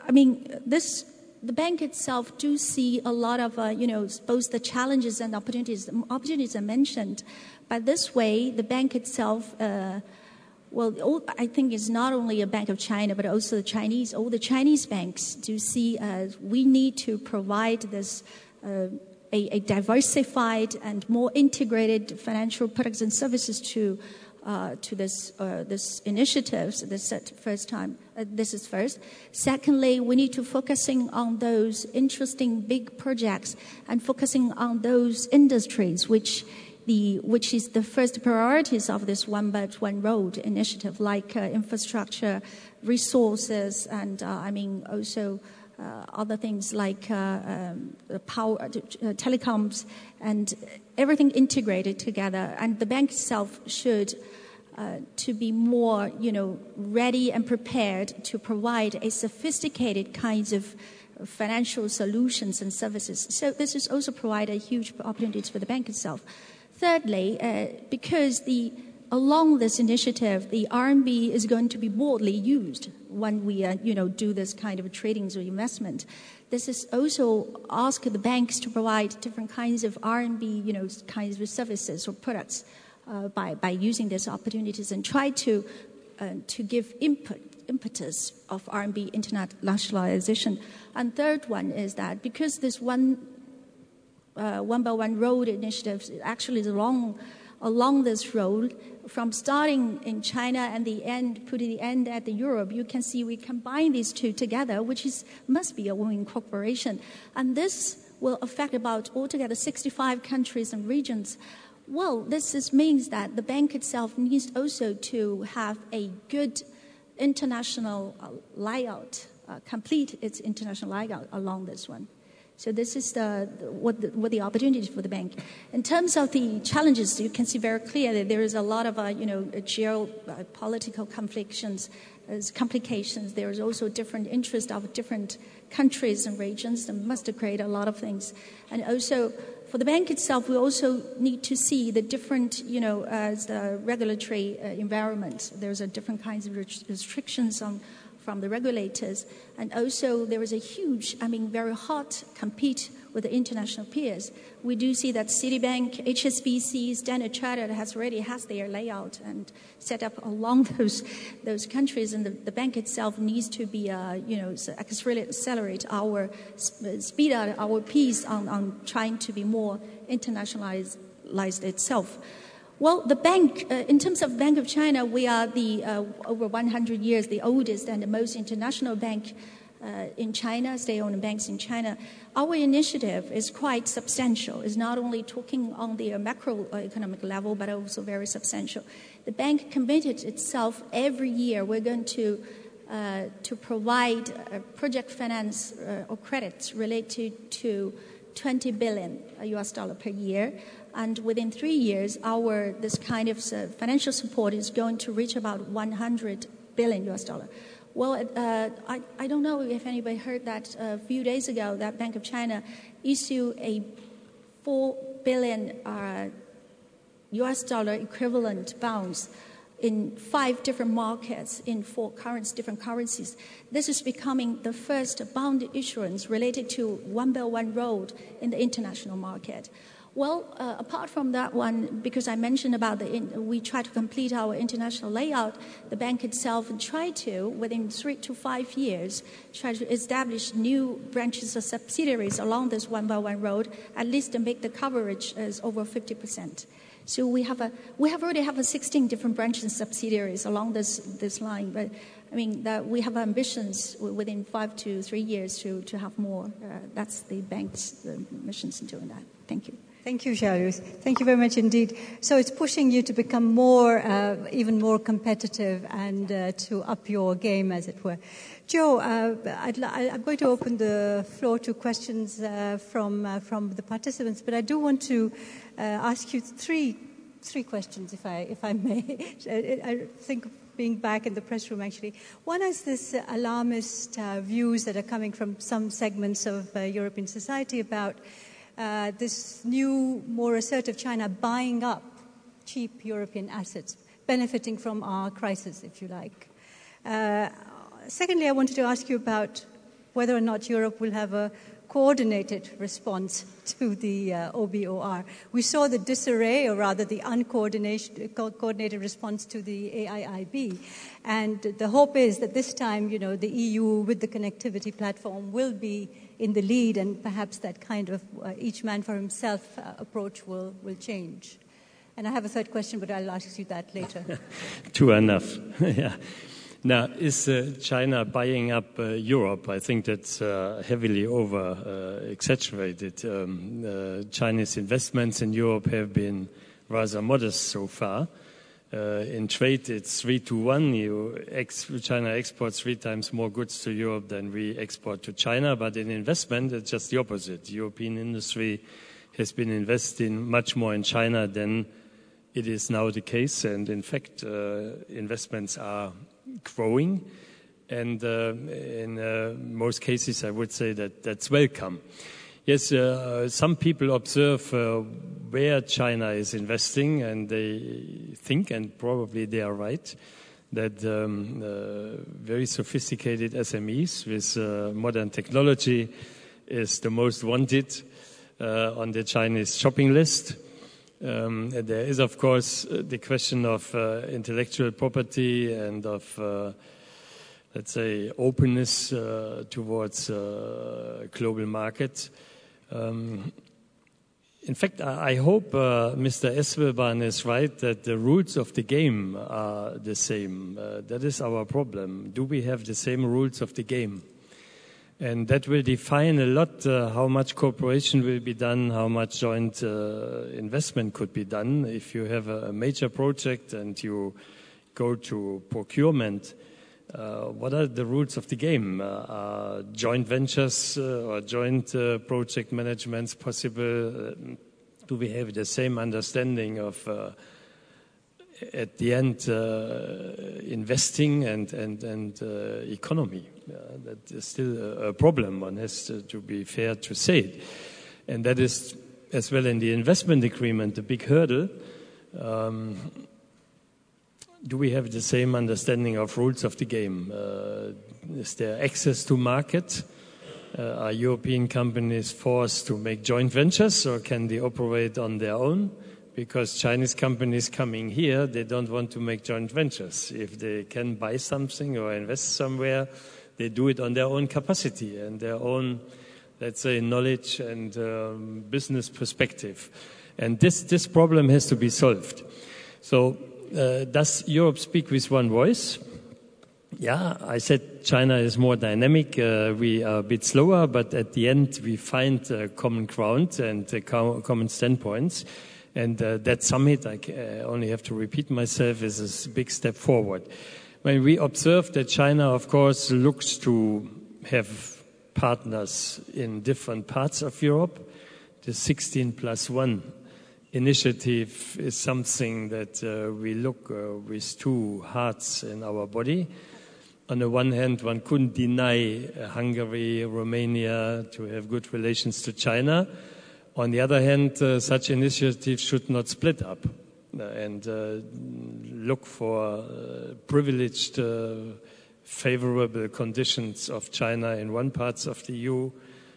bank itself do see a lot of, both the challenges and opportunities. The opportunities are mentioned, but this way, the bank itself. I think it's not only a Bank of China, but also all the Chinese banks do see we need to provide this a diversified and more integrated financial products and services to this initiatives. This is first. Secondly, we need to focusing on those interesting big projects and focusing on those industries which is the first priorities of this One Belt One Road initiative, like infrastructure, resources, and also other things like power, telecoms, and everything integrated together. And the bank itself should to be more, ready and prepared to provide a sophisticated kinds of financial solutions and services. So this is also provide a huge opportunities for the bank itself. Thirdly, because along this initiative, the RMB is going to be broadly used when we, do this kind of tradings or investment. This is also ask the banks to provide different kinds of RMB, kinds of services or products by using these opportunities and try to give impetus of RMB internationalization. And third one is that because this one Belt One Road initiative actually is along this road, from starting in China and putting the end at the Europe, you can see we combine these two together, which must be a winning cooperation. And this will affect about altogether 65 countries and regions. Well, this means that the bank itself needs also to have a good international layout, complete its international layout along this one. So this is what the opportunities for the bank. In terms of the challenges, you can see very clearly there is a lot of geopolitical complications. There is also different interest of different countries and regions that must create a lot of things. And also for the bank itself, we also need to see the different, as the regulatory environment. There's a different kinds of restrictions from the regulators. And also there is a huge, very hot compete with the international peers. We do see that Citibank, HSBC, Standard Chartered has their layout and set up along those countries. And the bank itself needs to be, accelerate our, speed up our pace on trying to be more internationalized itself. Well, the bank, in terms of Bank of China, we are over 100 years, the oldest and the most international bank in China, state-owned banks in China. Our initiative is quite substantial. It's not only talking on the macroeconomic level, but also very substantial. The bank committed itself every year. We're going to provide project finance or credits related to $20 billion US dollar per year. And within 3 years, this kind of financial support is going to reach about $100 billion US dollar. Well, I don't know if anybody heard that a few days ago that Bank of China issued a $4 billion US dollar equivalent bonds in 5 different markets in 4 different currencies. This is becoming the first bond issuance related to One Belt One Road in the international market. Well, apart from that one, because I mentioned about we try to complete our international layout, the bank itself tried to, within 3 to 5 years, try to establish new branches or subsidiaries along this One Belt One Road, at least to make the coverage as over 50%. So we already have 16 different branches and subsidiaries along this line, but we have ambitions within 5 to 3 years to have more. That's the bank's missions in doing that. Thank you. Thank you, Xiaoyu. Thank you very much indeed. So it's pushing you to become even more competitive and to up your game, as it were. Joe, I'm going to open the floor to questions from the participants, but I do want to ask you three questions, if I may. I think being back in the press room, actually. One is this alarmist views that are coming from some segments of European society about this new, more assertive China buying up cheap European assets, benefiting from our crisis, if you like. Secondly, I wanted to ask you about whether or not Europe will have a coordinated response to the OBOR. We saw the disarray, or rather the uncoordinated response to the AIIB. And the hope is that this time, the EU with the connectivity platform will be in the lead, and perhaps that kind of each man for himself approach will change. And I have a third question, but I'll ask you that later. Two enough. Yeah. Now, is China buying up Europe? I think that's heavily exaggerated. Chinese investments in Europe have been rather modest so far. In trade, it's 3-to-1. China exports 3 times more goods to Europe than we export to China. But in investment, it's just the opposite. European industry has been investing much more in China than it is now the case, and in fact, investments are growing, and in most cases, I would say that that's welcome. Yes, some people observe where China is investing, and they think, and probably they are right, that very sophisticated SMEs with modern technology is the most wanted on the Chinese shopping list. There is, of course, the question of intellectual property and of, let's say, openness towards global markets. In fact, I hope Mr. Esvelban is right that the rules of the game are the same. That is our problem. Do we have the same rules of the game? And that will define a lot how much cooperation will be done, how much joint investment could be done. If you have a major project and you go to procurement, what are the rules of the game? Are joint ventures or joint project managements possible? Do we have the same understanding of, at the end, investing and economy? That is still a problem. One has to be fair to say it. And that is, as well in the investment agreement, the big hurdle. Do we have the same understanding of rules of the game? Is there access to market? Are European companies forced to make joint ventures, or can they operate on their own? Because Chinese companies coming here, they don't want to make joint ventures. If they can buy something or invest somewhere, they do it on their own capacity and their own, let's say, knowledge and business perspective. And this problem has to be solved. So does Europe speak with one voice? Yeah, I said China is more dynamic. We are a bit slower, but at the end we find common ground and common standpoints. And that summit, I only have to repeat myself, is a big step forward. When we observe that China, of course, looks to have partners in different parts of Europe, the 16+1 initiative is something that we look with two hearts in our body. On the one hand, one couldn't deny Hungary, Romania to have good relations to China. On the other hand, such initiatives should not split up and look for privileged, favorable conditions of China in one part of the EU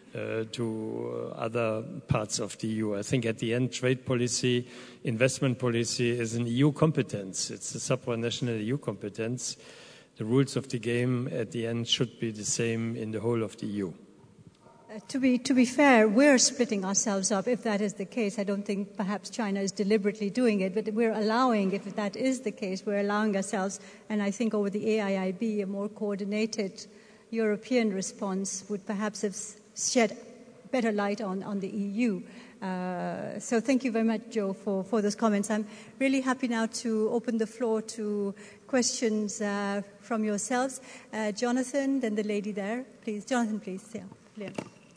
to other parts of the EU. I think at the end, trade policy, investment policy is an EU competence. It's a supranational EU competence. The rules of the game at the end should be the same in the whole of the EU. To be fair, we're splitting ourselves up if that is the case. I don't think perhaps China is deliberately doing it, but we're allowing, if that is the case, we're allowing ourselves, and I think over the AIIB, a more coordinated European response would perhaps have shed better light on the EU. So thank you very much, Joe, for those comments. I'm really happy now to open the floor to questions from yourselves. Jonathan, then the lady there. Please, Jonathan, please. Yeah.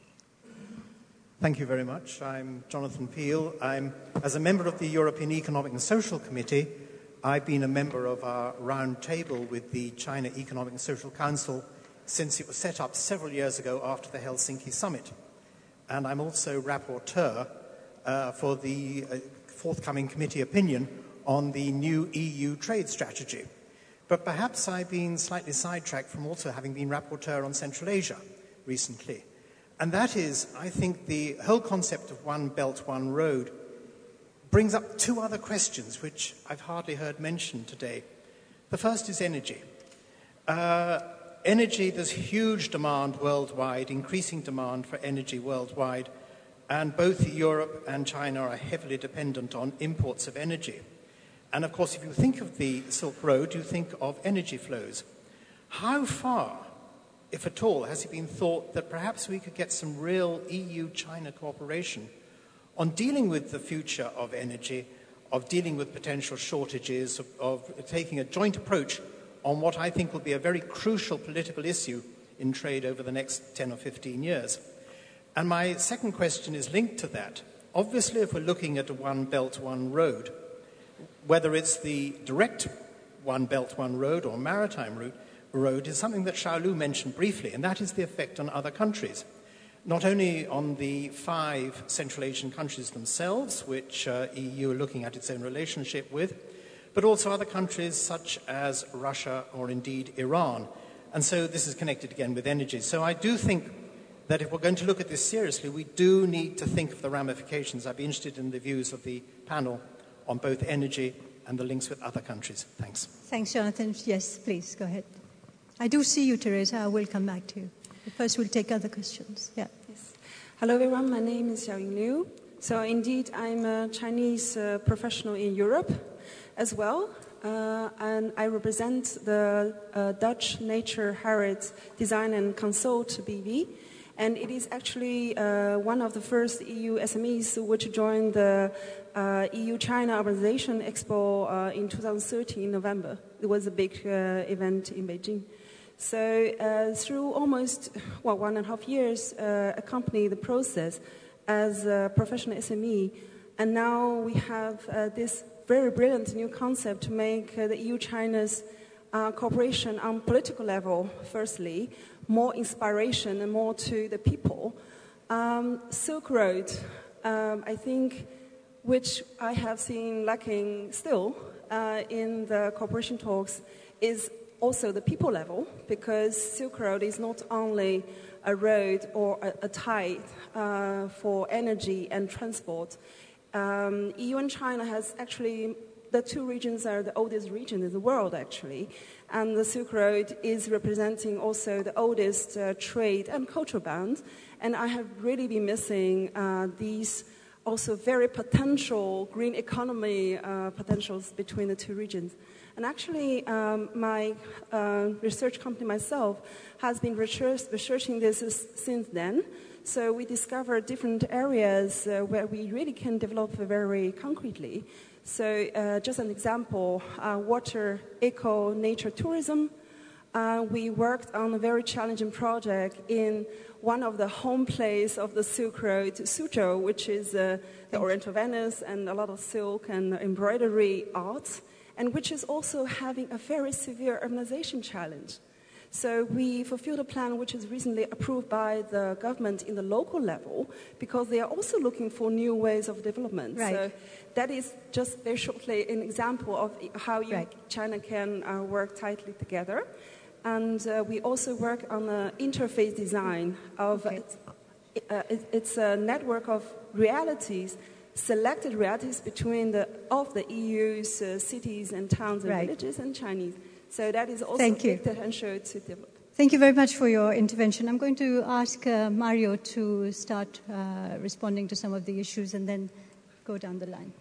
Thank you very much. I'm Jonathan Peel. As a member of the European Economic and Social Committee, I've been a member of our round table with the China Economic and Social Council since it was set up several years ago after the Helsinki summit. And I'm also rapporteur for the forthcoming committee opinion on the new EU trade strategy. But perhaps I've been slightly sidetracked from also having been rapporteur on Central Asia recently. And that is, I think the whole concept of one belt, one road brings up two other questions which I've hardly heard mentioned today. The first is energy. Energy, there's huge demand worldwide, increasing demand for energy worldwide, and both Europe and China are heavily dependent on imports of energy. And of course, if you think of the Silk Road, you think of energy flows. How far, if at all, has it been thought that perhaps we could get some real EU-China cooperation on dealing with the future of energy, of dealing with potential shortages, of taking a joint approach on what I think will be a very crucial political issue in trade over the next 10 or 15 years? And my second question is linked to that. Obviously, if we're looking at a one belt, one road, whether it's the direct One Belt, One Road or maritime road, is something that Xiaolu mentioned briefly, and that is the effect on other countries. Not only on the 5 Central Asian countries themselves, which EU are looking at its own relationship with, but also other countries such as Russia or indeed Iran. And so this is connected again with energy. So I do think that if we're going to look at this seriously, we do need to think of the ramifications. I'd be interested in the views of the panel on both energy and the links with other countries. Thanks. Thanks, Jonathan. Yes, please, go ahead. I do see you, Teresa. I will come back to you. But first, we'll take other questions. Yeah. Yes. Hello, everyone. My name is Xiaoying Liu. So, indeed, I'm a Chinese professional in Europe as well. And I represent the Dutch Nature Heritage Design and Consult BV. And it is actually one of the first EU SMEs which joined the EU-China Urbanization Expo in 2013 in November. It was a big event in Beijing. So through almost 1.5 years, accompanied the process as a professional SME. And now we have this very brilliant new concept to make the EU-China's cooperation on political level, firstly, more inspiration and more to the people. Silk Road, I think, which I have seen lacking still in the cooperation talks, is also the people level, because Silk Road is not only a road or a tie for energy and transport. EU and China has actually, the two regions are the oldest region in the world, actually. And the Silk Road is representing also the oldest trade and cultural band. And I have really been missing these also very potential green economy potentials between the two regions. And actually, my research company myself has been researching this since then. So we discovered different areas where we really can develop very concretely. So just an example, water, eco, nature tourism. We worked on a very challenging project in one of the home place of the Silk Road, Suzhou, which is the Oriental Venice and a lot of silk and embroidery arts, and which is also having a very severe urbanization challenge. So we fulfilled a plan which is recently approved by the government in the local level, because they are also looking for new ways of development. Right. So that is just very shortly an example of how China can work tightly together. And we also work on the interface design of it's a network of realities, selected realities between the EU's cities and towns and villages and Chinese. So that is also a big potential to develop. Thank you very much for your intervention. I'm going to ask Mario to start responding to some of the issues and then go down the line.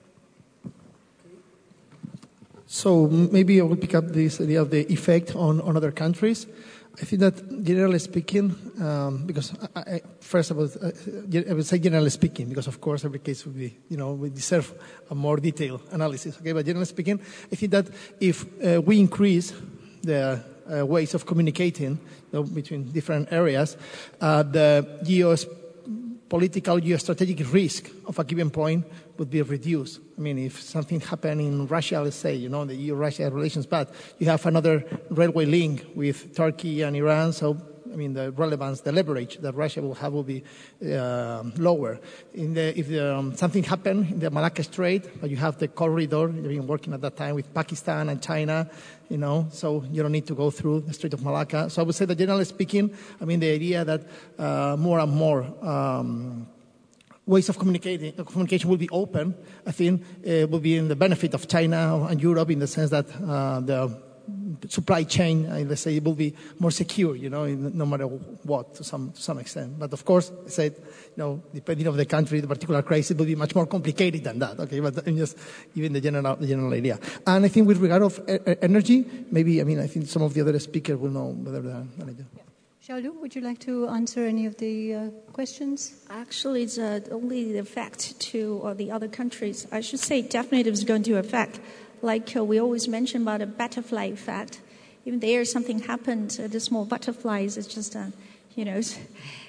So maybe I will pick up this idea of the effect on other countries. I think that generally speaking, because I would say generally speaking, because of course every case would be, we deserve a more detailed analysis. Okay, but generally speaking, I think that if we increase the ways of communicating between different areas, the geostrategic risk of a given point would be reduced. I mean, if something happened in Russia, let's say, the EU-Russia relations bad, you have another railway link with Turkey and Iran, so, I mean, the relevance, the leverage that Russia will have will be lower. If something happened in the Malacca Strait, you have the corridor, you've been working at that time with Pakistan and China, so you don't need to go through the Strait of Malacca. So I would say that generally speaking, I mean, the idea that more and more ways of communication will be open, I think will be in the benefit of China and Europe, in the sense that the supply chain, let's say, it will be more secure, no matter what, to some extent. But of course, I said, depending on the country, the particular crisis will be much more complicated than that. Okay, but I'm just giving the general idea. And I think with regard of energy, maybe, I think some of the other speakers will know better than I do. Xiaolu, would you like to answer any of the questions? Actually, it's only the effect to the other countries. I should say definitely it's going to affect. Like we always mention about a butterfly effect. Even there something happened, the small butterflies, it's just,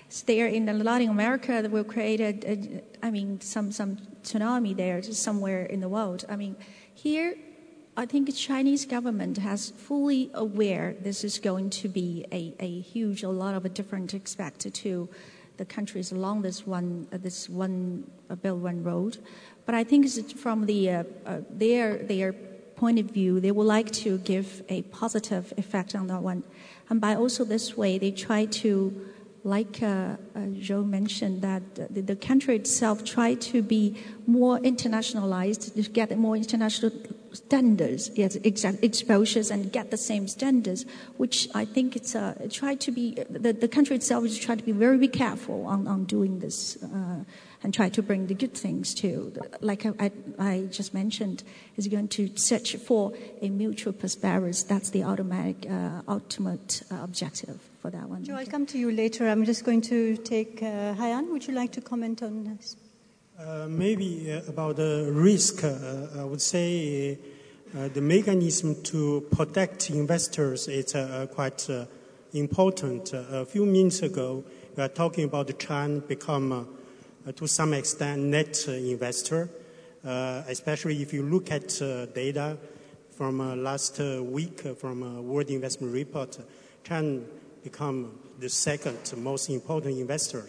there in Latin America that will create some tsunami there somewhere in the world. I mean, here, I think the Chinese government has fully aware this is going to be a lot of different expected to the countries along this one Belt One Road. But I think it's from their point of view, they would like to give a positive effect on that one. And by also this way, they try to, like Joe mentioned, that the country itself try to be more internationalized, to get more international standards, exposures, and get the same standards, which I think it's try to be, the country itself is trying to be very careful on doing this and try to bring the good things too. Like I just mentioned, is going to search for a mutual prosperity. That's the ultimate objective for that one. Joe, I'll come to you later. I'm just going to take Haiyan. Would you like to comment on this? Maybe about the risk, I would say the mechanism to protect investors is quite important. A few minutes ago, we were talking about China become, to some extent, net investor, especially if you look at data from last week from World Investment Report. China become the second most important investor.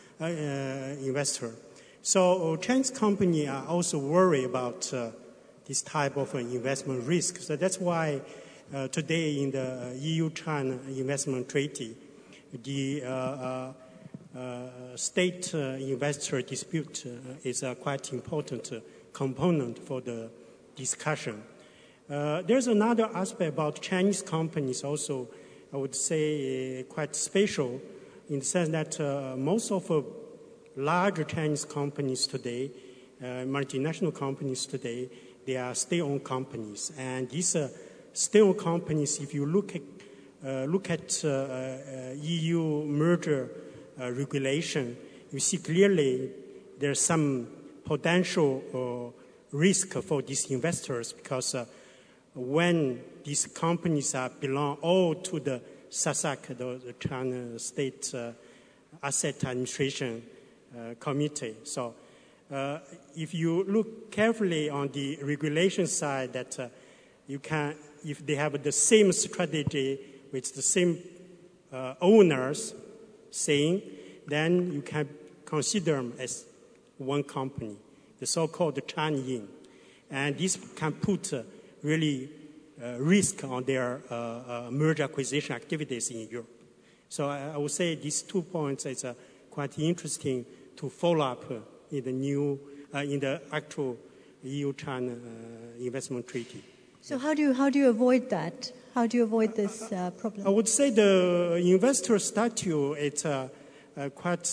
So Chinese companies are also worried about this type of investment risk. So that's why today in the EU-China Investment Treaty, the state investor dispute is a quite important component for the discussion. There's another aspect about Chinese companies also, I would say, quite special in the sense that most of larger Chinese companies today, multinational companies today, they are state-owned companies. And these state-owned companies, if you look at EU merger regulation, you see clearly there's some potential risk for these investors because when these companies belong all to the SASAC, the China State Asset Administration Committee. So if you look carefully on the regulation side, that you can, if they have the same strategy with the same owners saying, then you can consider them as one company, the so-called Chanying. And this can put really risk on their merger acquisition activities in Europe. So I would say these 2 points is quite interesting to follow up in the actual EU-China investment treaty. So how do you avoid that? How do you avoid this problem? I would say the investor statute is quite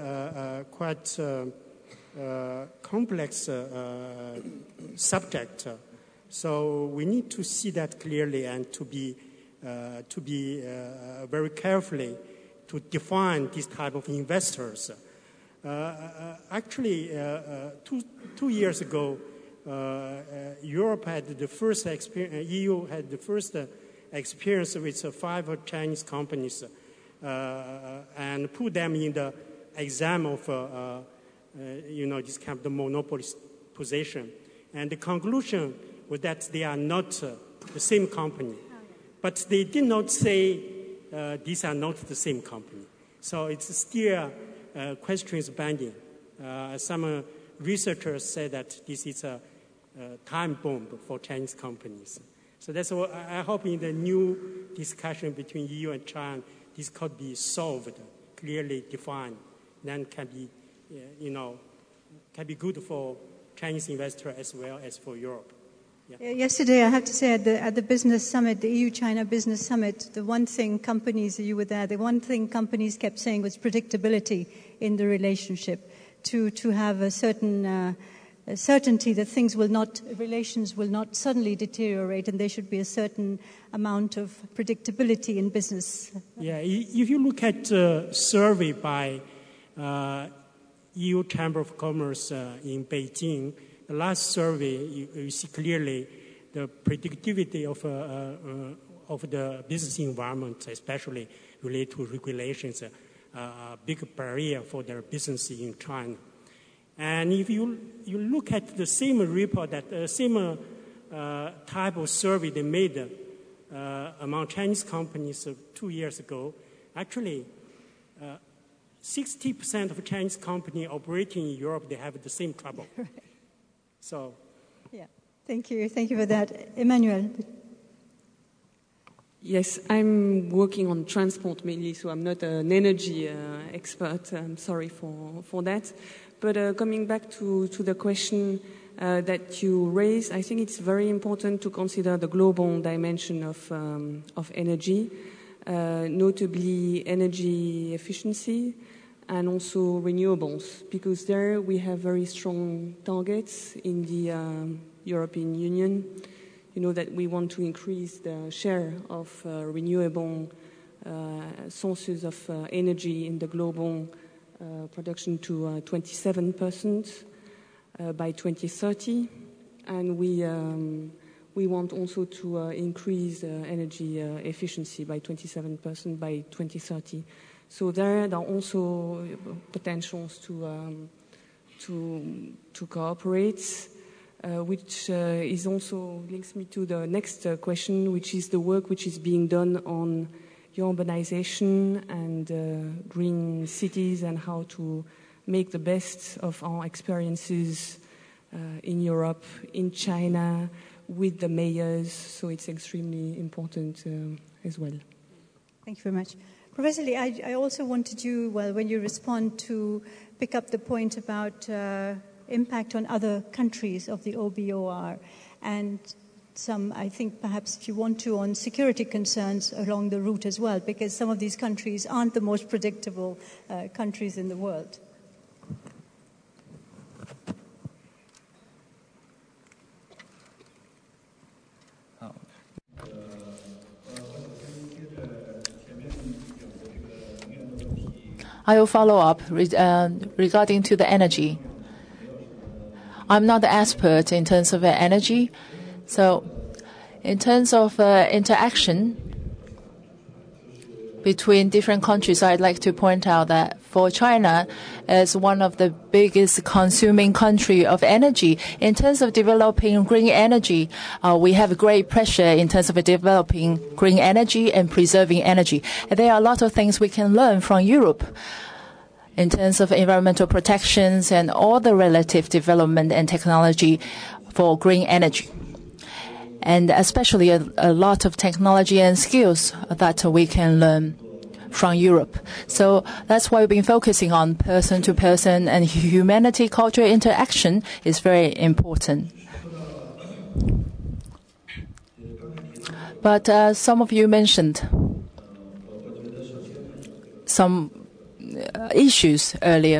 complex subject. So we need to see that clearly and to be very carefully to define this type of investors. Actually, 2 years ago, Europe had the first experience. EU had the first experience with 5 Chinese companies and put them in the exam of this kind of the monopolist position. And the conclusion was that they are not the same company. But they did not say these are not the same company. So it's still questions pending. Some researchers say that this is a time bomb for Chinese companies. So that's what I hope in the new discussion between EU and China, this could be solved, clearly defined, then can be, can be good for Chinese investors as well as for Europe. Yeah. Yesterday, I have to say, at the business summit, the EU-China Business Summit, the one thing companies kept saying was predictability in the relationship, to have a certain certainty that relations will not suddenly deteriorate, and there should be a certain amount of predictability in business. Yeah, if you look at survey by EU Chamber of Commerce in Beijing, the last survey, you see clearly the predictability of the business environment, especially related to regulations, a big barrier for their business in China. And if you look at the same report, that same type of survey they made among Chinese companies 2 years ago, actually 60% of Chinese companies operating in Europe, they have the same trouble. Right. So, yeah, thank you for that. Emmanuel. Yes, I'm working on transport mainly, so I'm not an energy expert. I'm sorry for that. But coming back to the question that you raised, I think it's very important to consider the global dimension of energy, notably energy efficiency and also renewables, because there we have very strong targets in the European Union. You know that we want to increase the share of renewable sources of energy in the global production to 27% by 2030, and we want also to increase energy efficiency by 27% by 2030. So there are also potentials to cooperate, which is also links me to the next question, which is the work which is being done on urbanization and green cities and how to make the best of our experiences in Europe, in China, with the mayors. So it's extremely important as well. Thank you very much. Professor Lee, I also wanted you, when you respond, to pick up the point about impact on other countries of the OBOR and some, I think perhaps if you want to, on security concerns along the route as well, because some of these countries aren't the most predictable countries in the world. I will follow up regarding to the energy. I'm not the expert in terms of energy, so in terms of interaction between different countries, I'd like to point out that for China, as one of the biggest consuming country of energy, in terms of developing green energy, we have great pressure in terms of developing green energy and preserving energy. And there are a lot of things we can learn from Europe in terms of environmental protections and all the relative development and technology for green energy. And especially a lot of technology and skills that we can learn from Europe. So that's why we've been focusing on person-to-person and humanity-culture interaction is very important. But some of you mentioned some issues earlier.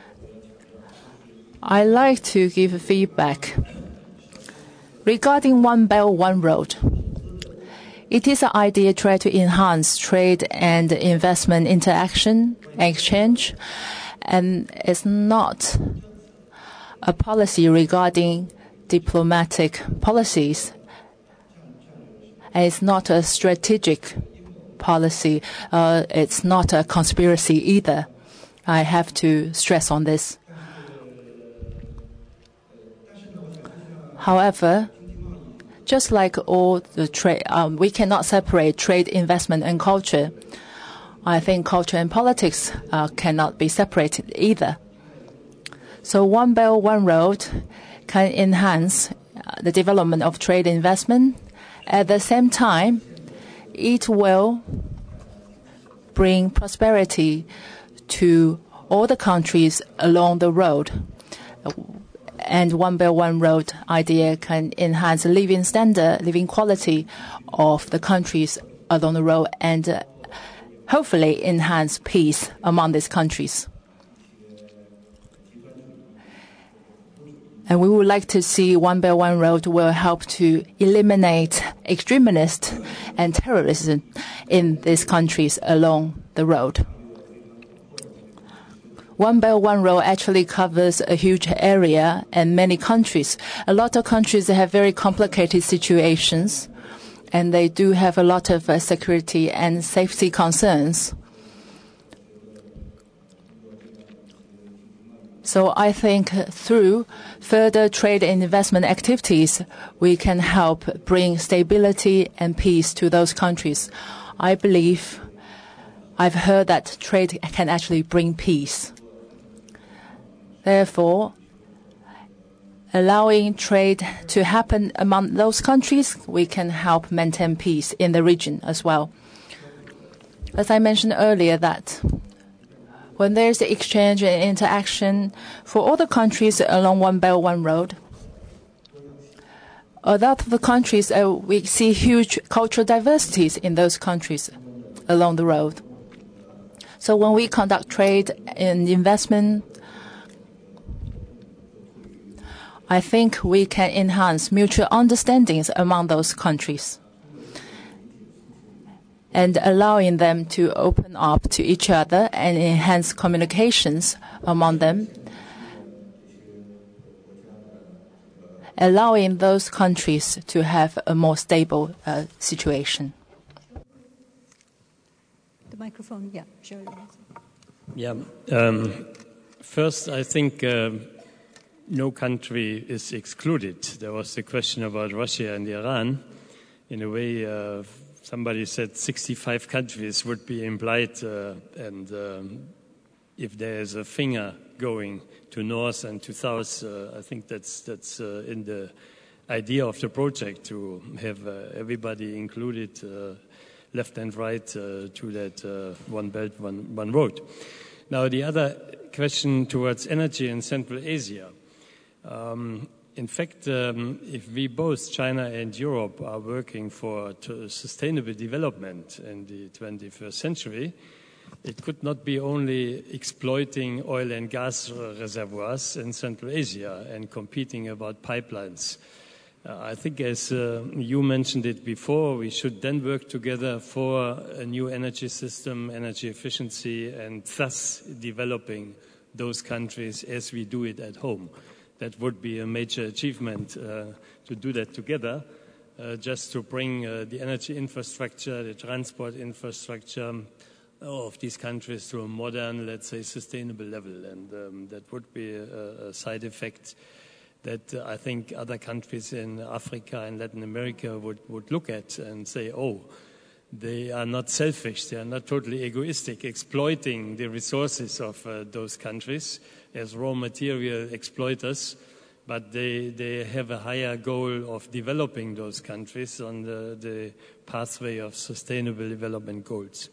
I like to give feedback regarding One Belt, One Road. It is an idea to try to enhance trade and investment interaction, exchange, and it's not a policy regarding diplomatic policies. And it's not a strategic policy. It's not a conspiracy either. I have to stress on this. However, just like all the trade, we cannot separate trade, investment, and culture. I think culture and politics cannot be separated either. So One Belt, One Road can enhance the development of trade and investment. At the same time, it will bring prosperity to all the countries along the road. And One Belt, One Road idea can enhance the living standard, living quality of the countries along the road and hopefully enhance peace among these countries. And we would like to see One Belt, One Road will help to eliminate extremists and terrorism in these countries along the road. One Belt, One Road actually covers a huge area and many countries. A lot of countries have very complicated situations, and they do have a lot of security and safety concerns. So I think through further trade and investment activities, we can help bring stability and peace to those countries. I believe I've heard that trade can actually bring peace. Therefore, allowing trade to happen among those countries, we can help maintain peace in the region as well. As I mentioned earlier, that when there's the exchange and interaction for all the countries along One Belt, One Road, a lot of the countries, we see huge cultural diversities in those countries along the road. So when we conduct trade and investment, I think we can enhance mutual understandings among those countries and allowing them to open up to each other and enhance communications among them, allowing those countries to have a more stable situation. The microphone, yeah, sure. Yeah. First, I think no country is excluded. There was the question about Russia and Iran. In a way, somebody said 65 countries would be implied, and if there is a finger going to north and to south, I think that's in the idea of the project to have everybody included, left and right, to that One Belt, One Road. Now, the other question towards energy in Central Asia. In fact, if we both, China and Europe, are working for sustainable development in the 21st century, it could not be only exploiting oil and gas reservoirs in Central Asia and competing about pipelines. I think, as you mentioned it before, we should then work together for a new energy system, energy efficiency, and thus developing those countries as we do it at home. That would be a major achievement to do that together, just to bring the energy infrastructure, the transport infrastructure of these countries to a modern, let's say, sustainable level. And that would be a side effect that I think other countries in Africa and Latin America would look at and say, oh, they are not selfish, they are not totally egoistic, exploiting the resources of those countries as raw material exploiters, but they have a higher goal of developing those countries on the pathway of sustainable development goals.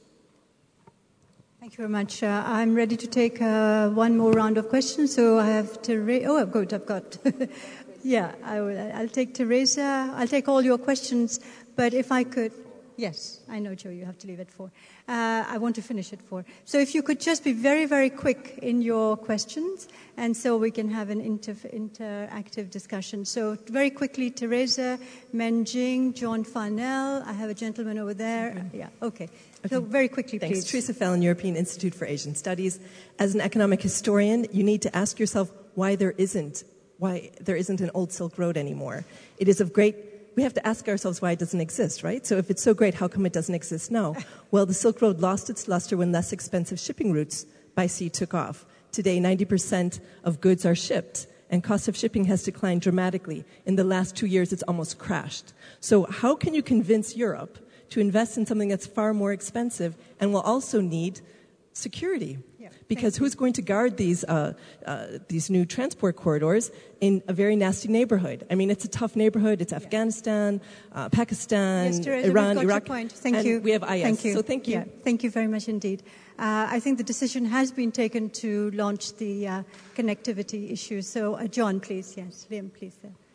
Thank you very much. I'm ready to take one more round of questions. So I have Teresa. Oh, good, I've got. Yeah, I'll take Teresa. I'll take all your questions, but if I could. Yes, I know, Joe, you have to leave at 4. I want to finish at 4. So if you could just be very, very quick in your questions, and so we can have an interactive discussion. So very quickly, Teresa, Menjing, John Farnell. I have a gentleman over there. Okay. Yeah, okay. So very quickly, Thanks. please. Teresa Fallon, European Institute for Asian Studies. As an economic historian, you need to ask yourself why there isn't an old Silk Road anymore. It is of great. We have to ask ourselves why it doesn't exist, right? So if it's so great, how come it doesn't exist now? Well, the Silk Road lost its luster when less expensive shipping routes by sea took off. Today, 90% of goods are shipped, and cost of shipping has declined dramatically. In the last 2 years, it's almost crashed. So how can you convince Europe to invest in something that's far more expensive and will also need security? Because who's going to guard these new transport corridors in a very nasty neighborhood? I mean, it's a tough neighborhood. It's Afghanistan, Pakistan, Iran, Iraq. Point. Thank you. We have IS. Thank you. So thank you. Yeah, thank you very much indeed. I think the decision has been taken to launch the connectivity issue. So, John, please. Yes, Liam, please.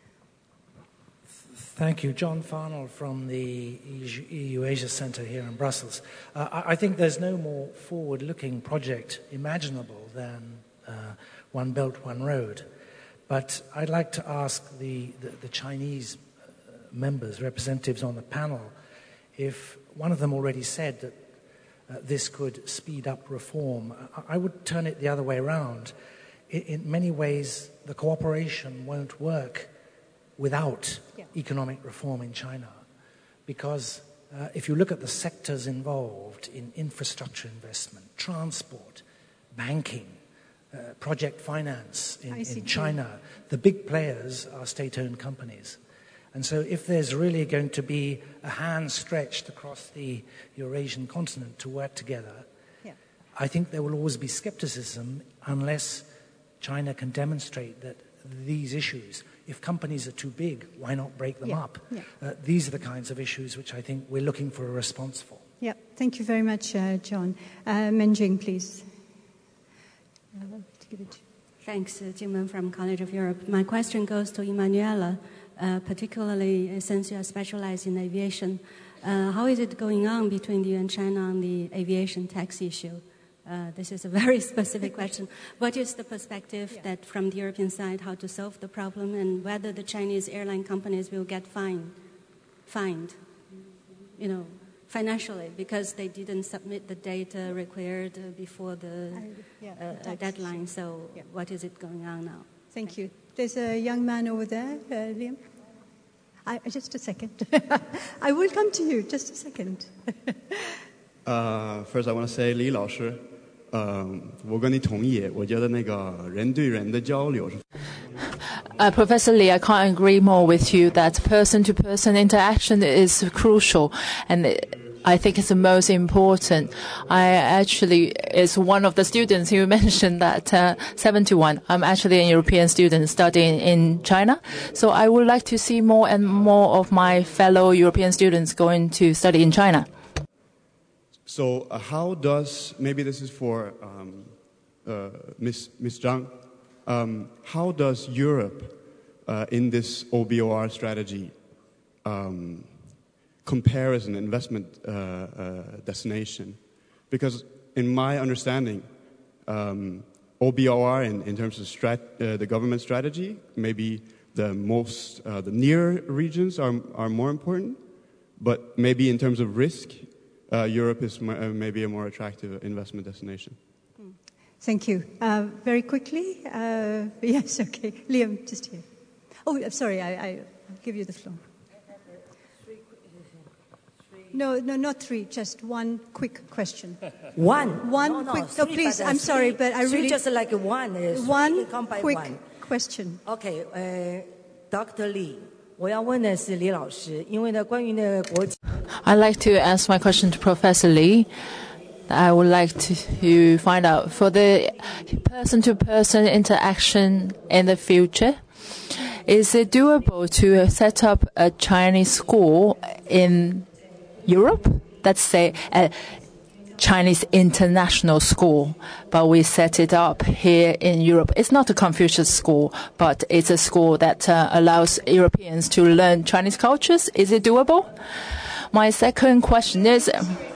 Thank you. John Farnell from the EU Asia Centre here in Brussels. I think there's no more forward-looking project imaginable than One Belt, One Road. But I'd like to ask the Chinese members, representatives on the panel, if one of them already said that this could speed up reform. I would turn it the other way around. In many ways, the cooperation won't work without economic reform in China. Because if you look at the sectors involved in infrastructure investment, transport, banking, project finance in China, the big players are state-owned companies. And so if there's really going to be a hand stretched across the Eurasian continent to work together, I think there will always be skepticism unless China can demonstrate that these issues, if companies are too big, why not break them up? These are the kinds of issues which I think we're looking for a response for. Yeah, thank you very much, John. Menjing, please. Thanks, Jingwen from College of Europe. My question goes to Emanuela, particularly since you are specialized in aviation. How is it going on between you and China on the aviation tax issue? This is a very specific question. What is the perspective that from the European side, how to solve the problem, and whether the Chinese airline companies will get fined, financially, because they didn't submit the data required before the deadline. So what is it going on now? Thank you. There's a young man over there, Liam. Just a second. I will come to you. Just a second. First, I want to say, Li 老师，我跟你同意，我觉得那个人对人的交流是。 Professor Li, I can't agree more with you that person-to-person interaction is crucial, and I think it's the most important. I actually is one of the students who mentioned that 7-1. I'm actually a European student studying in China, so I would like to see more and more of my fellow European students going to study in China. So how does, maybe this is for Ms. Zhang, how does Europe in this OBOR strategy compare as an investment destination? Because in my understanding, OBOR in terms of the government strategy, maybe the near regions are more important, but maybe in terms of risk, Europe is maybe a more attractive investment destination. Thank you. Very quickly, yes, okay. Liam, just here. Oh, I'm sorry, I'll give you the floor. No, not three, just one quick question. One quick, no, please, I'm sorry, but I really... just like one. One quick question. Okay, Dr. Li, 我要问的是李老师，因为呢，关于那个国际。 I'd like to ask my question to Professor Li. I would like to find out for the person-to-person interaction in the future, is it doable to set up a Chinese school in Europe? Let's say a Chinese international school, but we set it up here in Europe. It's not a Confucius school, but it's a school that allows Europeans to learn Chinese cultures. Is it doable? My second question is...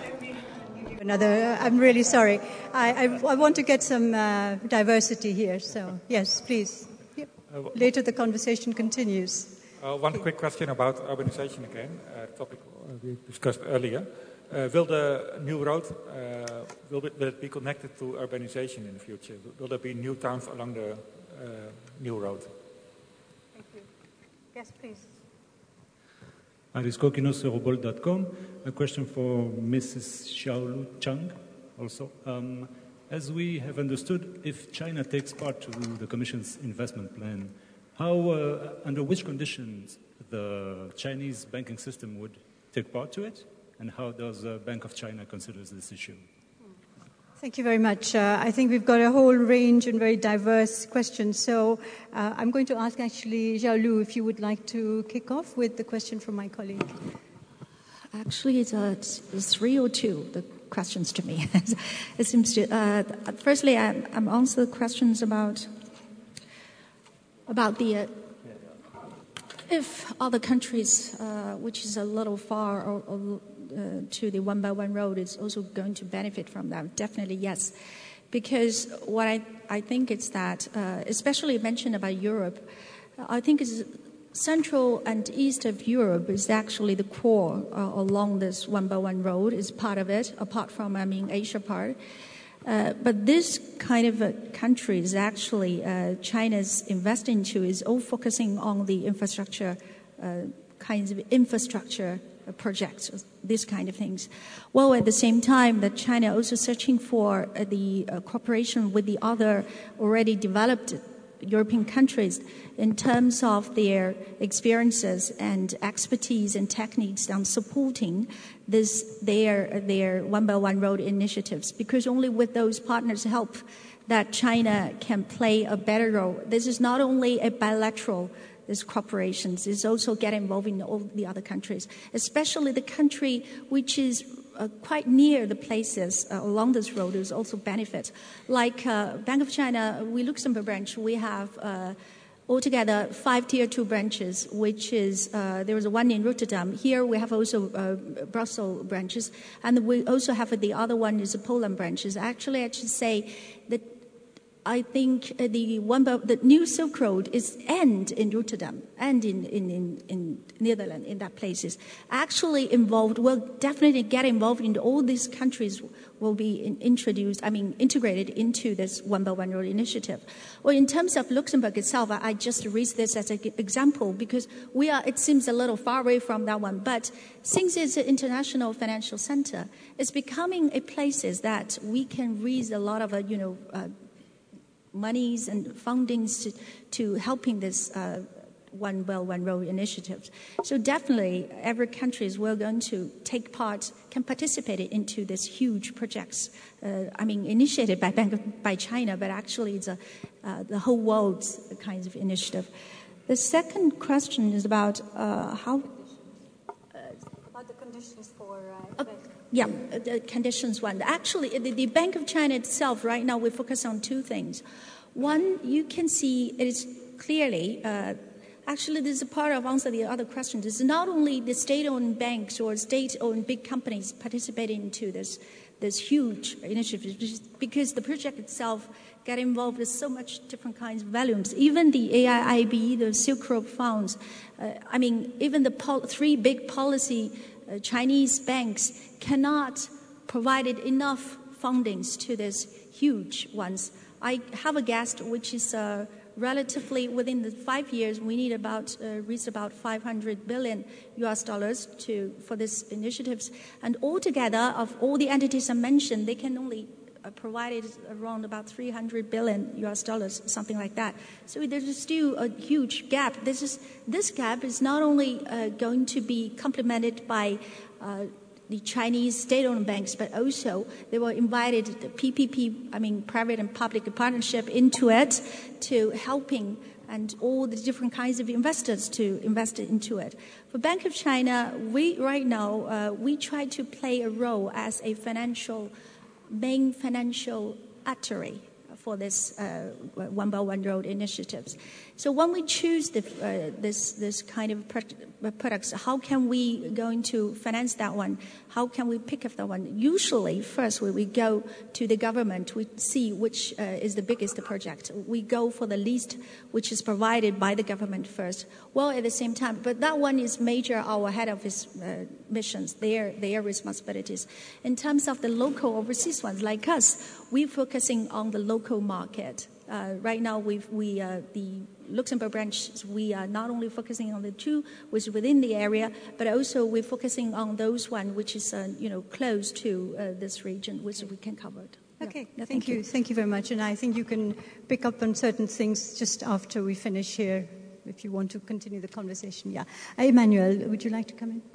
I'm really sorry. I want to get some diversity here. So, yes, please. Yep. Later the conversation continues. One quick question about urbanization again, a topic we discussed earlier. Will the new road, will it be connected to urbanization in the future? Will there be new towns along the new road? Thank you. Yes, please. Aris Kokinos, Robol.com. A question for Mrs. Xiaolu Chang also. As we have understood, if China takes part to the Commission's investment plan, how, under which conditions the Chinese banking system would take part to it? And how does the Bank of China consider this issue? Thank you very much. I think we've got a whole range and very diverse questions. So I'm going to ask actually Xiaolu if you would like to kick off with the question from my colleague. Actually, it's 3 or 2, the questions to me. It seems to, firstly, I'm answering questions about the if other countries, which is a little far or to the one-by-one road, is also going to benefit from that. Definitely, yes. Because what I think is that, especially mentioned about Europe, I think is central and east of Europe is actually the core along this one-by-one road, is part of it, apart from, Asia part. But this kind of country is actually China's investing into is all focusing on the infrastructure, kinds of infrastructure projects, these kind of things. While at the same time, that China also searching for the cooperation with the other already developed European countries in terms of their experiences and expertise and techniques on supporting their One Belt One Road initiatives, because only with those partners' help that China can play a better role. This is not only a bilateral cooperations, it's also get involved in all the other countries, especially the country which is quite near the places along this road is also benefit. Like Bank of China, Luxembourg branch, we have altogether 5 Tier 2 branches, which is, there is one in Rotterdam. Here we have also Brussels branches, and we also have the other one is the Poland branches. Actually, I should say that I think the new Silk Road is end in Rotterdam and in Netherlands, in that places. Actually involved, will definitely get involved in all these countries will be integrated into this One Belt One Road initiative. Well, in terms of Luxembourg itself, I just raised this as an example because it seems a little far away from that one, but since it's an international financial center, it's becoming a places that we can raise a lot of, monies and fundings to helping this One Belt One Road initiative. So definitely every country is well going to take part, can participate into this huge projects. Initiated by China, but actually it's the whole world's kinds of initiative. The second question is about how... about the conditions for... the conditions one. Actually, the Bank of China itself, right now, we focus on two things. One, you can see it is clearly, actually, this is a part of answer the other questions. It's not only the state-owned banks or state-owned big companies participating into this huge initiative, because the project itself get involved with so much different kinds of volumes. Even the AIIB, the Silk Road funds, even the 3 big policy Chinese banks cannot provide enough fundings to these huge ones. I have a guess which is relatively within the 5 years we need reach about $500 billion for these initiatives. And altogether, of all the entities I mentioned, they can only provide around about $300 billion, something like that. So there's still a huge gap. This gap is not only going to be complemented by the Chinese state-owned banks, but also they were invited the PPP, private and public partnership into it to helping and all the different kinds of investors to invest into it. For Bank of China, we try to play a role as a main financial artery for this One Belt One Road initiatives. So when we choose this kind of products, how can we going to finance that one? How can we pick up that one? Usually, first we go to the government. We see which is the biggest project. We go for the least, which is provided by the government first. Well, at the same time, but that one is major our head office missions, their responsibilities. In terms of the local overseas ones, like us, we're focusing on the local market. Right now, the Luxembourg branch, we are not only focusing on the 2 which is within the area, but also we're focusing on those one which is close to this region, which we can cover. Okay, thank you. Thank you very much. And I think you can pick up on certain things just after we finish here, if you want to continue the conversation. Yeah, Emmanuel, would you like to come in?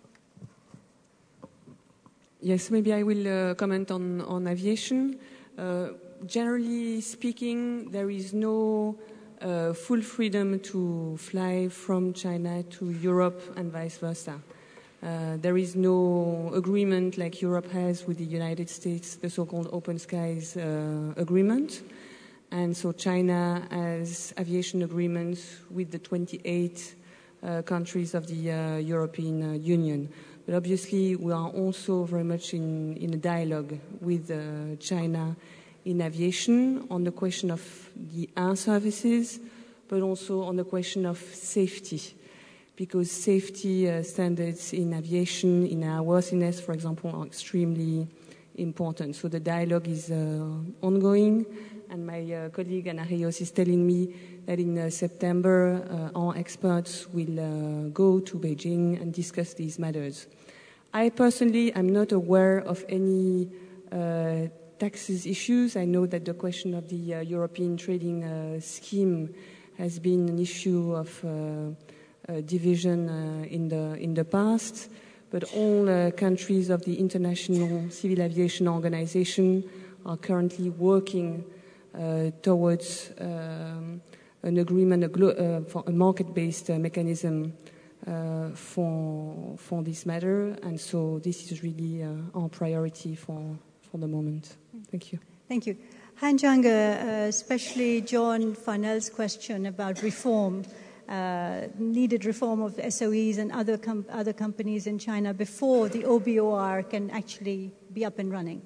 Yes, maybe I will comment on aviation. Generally speaking, there is no full freedom to fly from China to Europe and vice versa. There is no agreement like Europe has with the United States, the so-called Open Skies Agreement. And so China has aviation agreements with the 28 countries of the European Union. But obviously, we are also very much in a dialogue with China in aviation on the question of the air services, but also on the question of safety, because safety standards in aviation, in airworthiness, for example, are extremely important. So the dialogue is ongoing, and my colleague Anna Rios is telling me that in September our experts will go to Beijing and discuss these matters. I personally am not aware of any taxes issues. I know that the question of the European trading scheme has been an issue of division in the past, but all countries of the International Civil Aviation Organization are currently working towards an agreement for a market-based mechanism for this matter, and so this is really our priority for the moment. Thank you. Thank you. Han Zhang, especially John Farnell's question about reform, needed reform of SOEs and other companies in China before the OBOR can actually be up and running.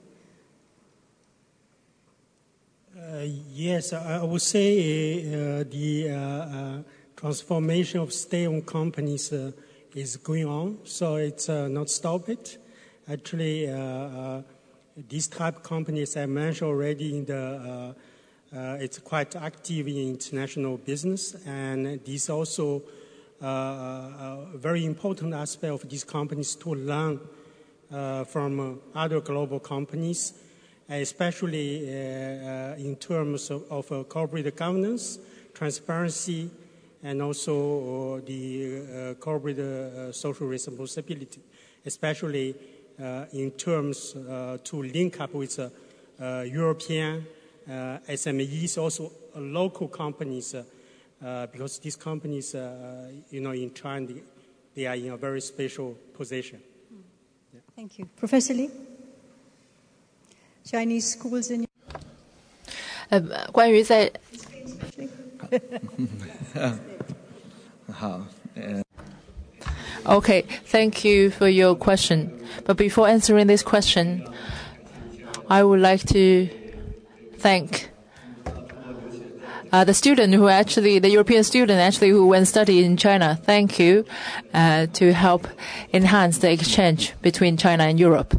Yes, I would say the transformation of state-owned companies is going on, so it's not stop it. Actually, these type of companies I mentioned already it's quite active in international business, and this also a very important aspect of these companies to learn from other global companies, especially in terms of corporate governance, transparency, and also the corporate social responsibility, especially in terms to link up with European SMEs, also local companies, because these companies, in China, they are in a very special position. Yeah. Thank you. Professor Li? Chinese schools in... 关于在 Okay, thank you for your question. But before answering this question, I would like to thank the European student who went study in China. Thank you to help enhance the exchange between China and Europe.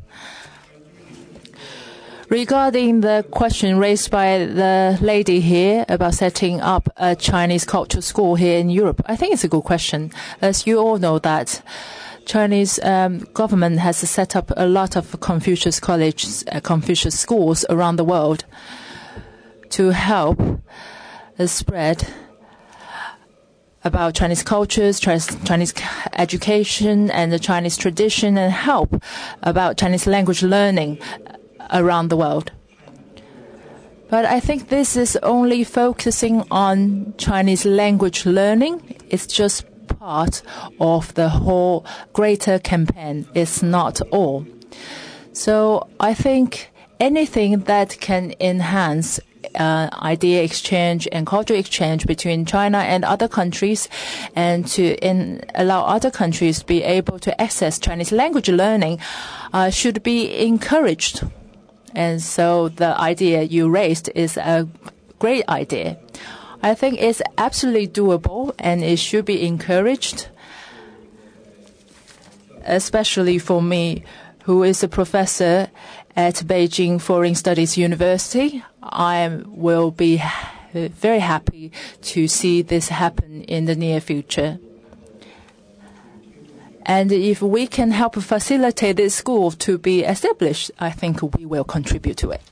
Regarding the question raised by the lady here about setting up a Chinese cultural school here in Europe, I think it's a good question. As you all know that Chinese government has set up a lot of Confucius colleges, Confucius schools around the world to help spread about Chinese cultures, Chinese education, and the Chinese tradition, and help about Chinese language learning around the world. But I think this is only focusing on Chinese language learning. It's just part of the whole greater campaign. It's not all. So I think anything that can enhance idea exchange and cultural exchange between China and other countries, and to allow other countries to be able to access Chinese language learning should be encouraged. And so the idea you raised is a great idea. I think it's absolutely doable, and it should be encouraged, especially for me, who is a professor at Beijing Foreign Studies University. I will be very happy to see this happen in the near future. And if we can help facilitate this school to be established, I think we will contribute to it.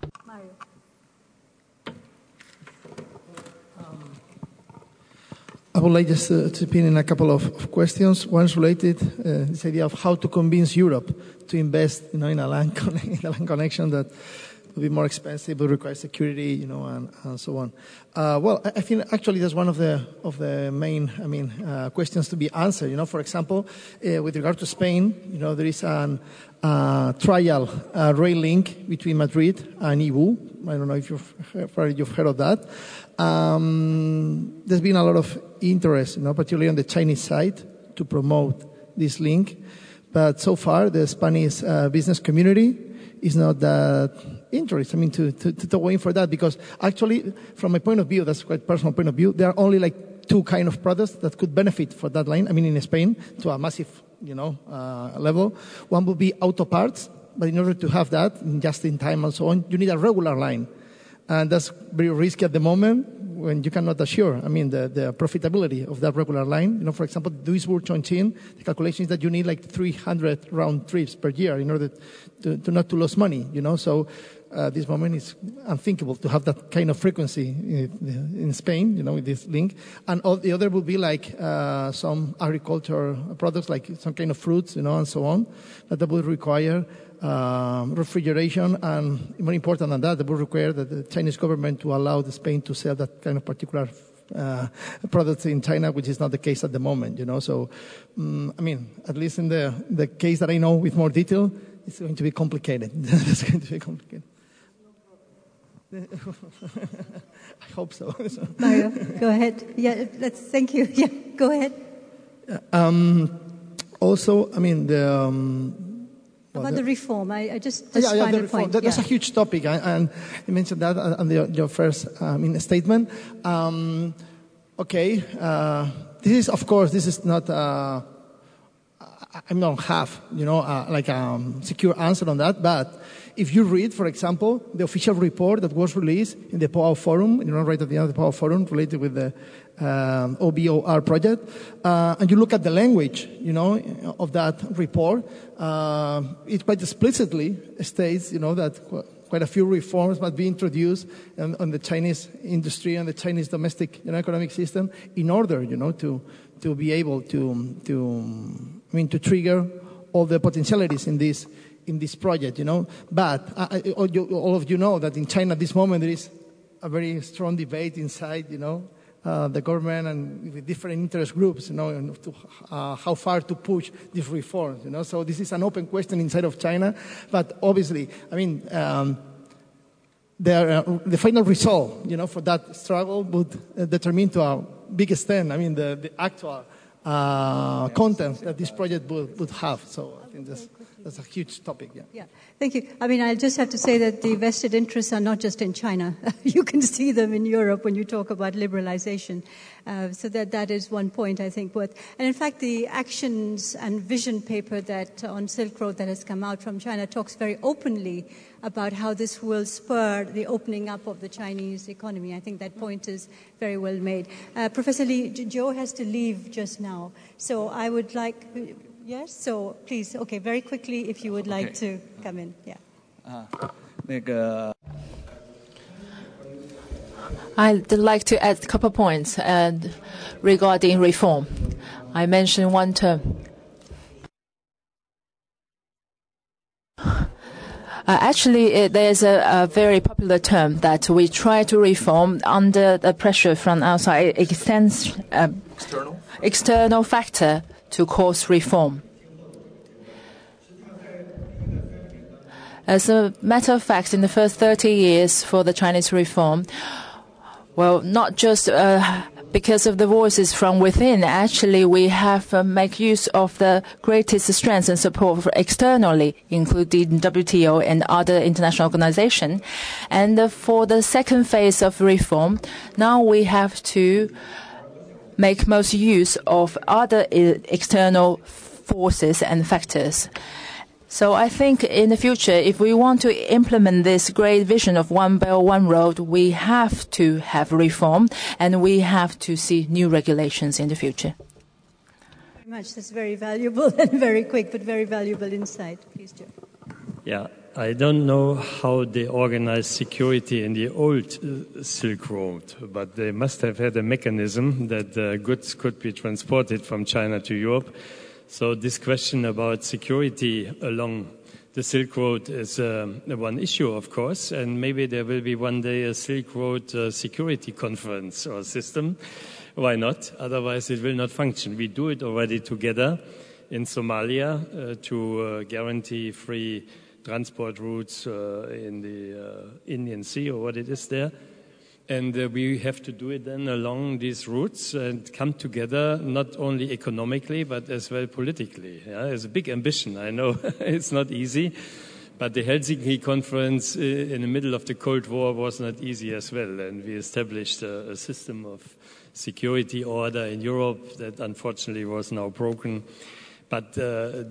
I would like just to chip in a couple of questions. One's related this idea of how to convince Europe to invest, in a land connection that will be more expensive, will require security, and so on. Well, I think actually that's one of the main, questions to be answered. For example, with regard to Spain, there is a trial rail link between Madrid and Yiwu. I don't know if you've heard of that. There's been a lot of interest, particularly on the Chinese side, to promote this link. But so far, the Spanish business community is not that interested, to go in for that, because actually, from my point of view, that's quite personal point of view, there are only like two kind of products that could benefit for that line. In Spain, to a massive, level. One would be auto parts, but in order to have that, just in time and so on, you need a regular line. And that's very risky at the moment when you cannot assure, the profitability of that regular line. For example, Duisburg-Chongqing, the calculation is that you need like 300 round trips per year in order to not to lose money, So this moment is unthinkable to have that kind of frequency in Spain, with this link. And the other would be like some agriculture products, like some kind of fruits, and so on, that would require refrigeration, and more important than that, it would require that the Chinese government to allow Spain to sell that kind of particular products in China, which is not the case at the moment, So, at least in the case that I know with more detail, it's going to be complicated. It's going to be complicated. I hope so. Mario, go ahead. Yeah, thank you. Yeah, go ahead. Also, about the reform, I just the reform. Point. That's a huge topic, and you mentioned that on your first statement. This is, of course, not. I don't have, secure answer on that. But if you read, for example, the official report that was released in the POAO Forum, right at the end of the POAO Forum related with the OBOR project, and you look at the language, of that report, it quite explicitly states, that quite a few reforms must be introduced on the Chinese industry and the Chinese domestic economic system in order, to be able to trigger all the potentialities in this project, But all of you know that in China at this moment there is a very strong debate inside, the government and with different interest groups, to how far to push these reforms, So this is an open question inside of China, but obviously, the final result, for that struggle would determine to a big extent, the actual content that this project would have. So I think that's a huge topic. Yeah, thank you. I just have to say that the vested interests are not just in China. You can see them in Europe when you talk about liberalization. So that is one point, I think. And in fact, the actions and vision paper that on Silk Road that has come out from China talks very openly about how this will spur the opening up of the Chinese economy. I think that point is very well made. Professor Lee, Joe has to leave just now. So I would like... Yes, so please, very quickly, if you would like to come in. Yeah. I'd like to add a couple of points regarding reform. I mentioned one term. Actually, there's a very popular term that we try to reform under the pressure from outside. It extends external factor to cause reform. As a matter of fact, in the first 30 years for the Chinese reform, not just because of the voices from within, actually we have make use of the greatest strengths and support externally, including WTO and other international organizations. And for the second phase of reform, now we have to make most use of other external forces and factors. So I think in the future, if we want to implement this great vision of One Belt, One Road, we have to have reform and we have to see new regulations in the future. Very much. That's very valuable and very quick, but very valuable insight. Please, Joe. Yeah, I don't know how they organized security in the old Silk Road, but they must have had a mechanism that goods could be transported from China to Europe. So this question about security along the Silk Road is one issue, of course, and maybe there will be one day a Silk Road security conference or system. Why not? Otherwise it will not function. We do it already together in Somalia to guarantee free transport routes in the Indian Sea or what it is there. And we have to do it then along these routes and come together not only economically but as well politically. Yeah? It's a big ambition, I know. It's not easy. But the Helsinki conference in the middle of the Cold War was not easy as well. And we established a system of security order in Europe that unfortunately was now broken But the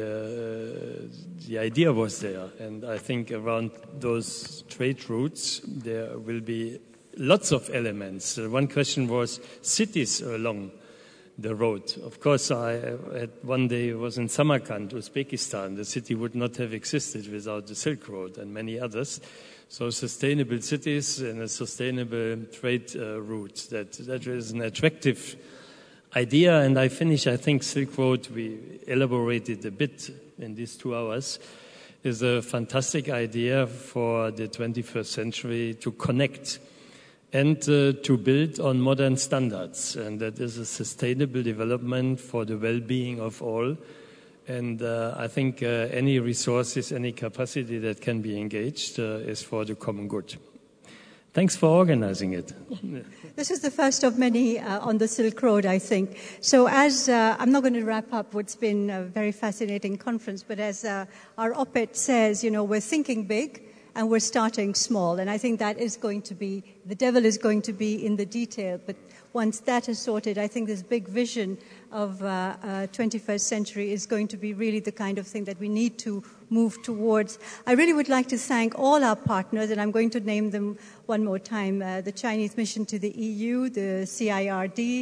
idea was there, and I think around those trade routes there will be lots of elements. One question was cities along the road. Of course, I had one day was in Samarkand, Uzbekistan. The city would not have existed without the Silk Road and many others. So sustainable cities and a sustainable trade route, that is an attractive idea. And I think Silk Road, we elaborated a bit in these 2 hours, is a fantastic idea for the 21st century to connect and to build on modern standards. And that is a sustainable development for the well-being of all. And I think any resources, any capacity that can be engaged is for the common good. Thanks for organizing it. This is the first of many on the Silk Road, I think. So as I'm not going to wrap up what's been a very fascinating conference, but as our op-ed says, we're thinking big, and we're starting small. And I think that is going to be, the devil is going to be in the detail. But once that is sorted, I think this big vision of 21st century is going to be really the kind of thing that we need to move towards. I really would like to thank all our partners, and I'm going to name them one more time. The Chinese Mission to the EU, the CIRD,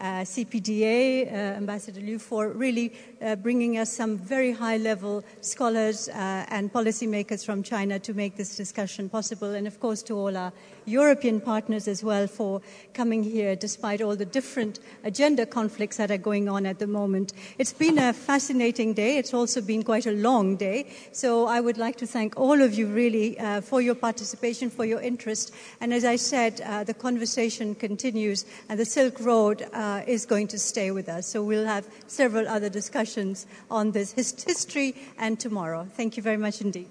CPDA, Ambassador Liu, for really bringing us some very high-level scholars and policymakers from China to make this discussion possible. And, of course, to all our European partners as well for coming here despite all the different agenda conflicts that are going on at the moment. It's been a fascinating day. It's also been quite a long day. So I would like to thank all of you really for your participation, for your interest. And as I said, the conversation continues and the Silk Road is going to stay with us. So we'll have several other discussions on this history and tomorrow. Thank you very much indeed.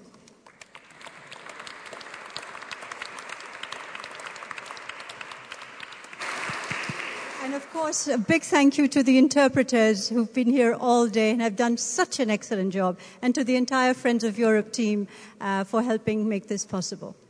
And of course, a big thank you to the interpreters who've been here all day and have done such an excellent job, and to the entire Friends of Europe team for helping make this possible.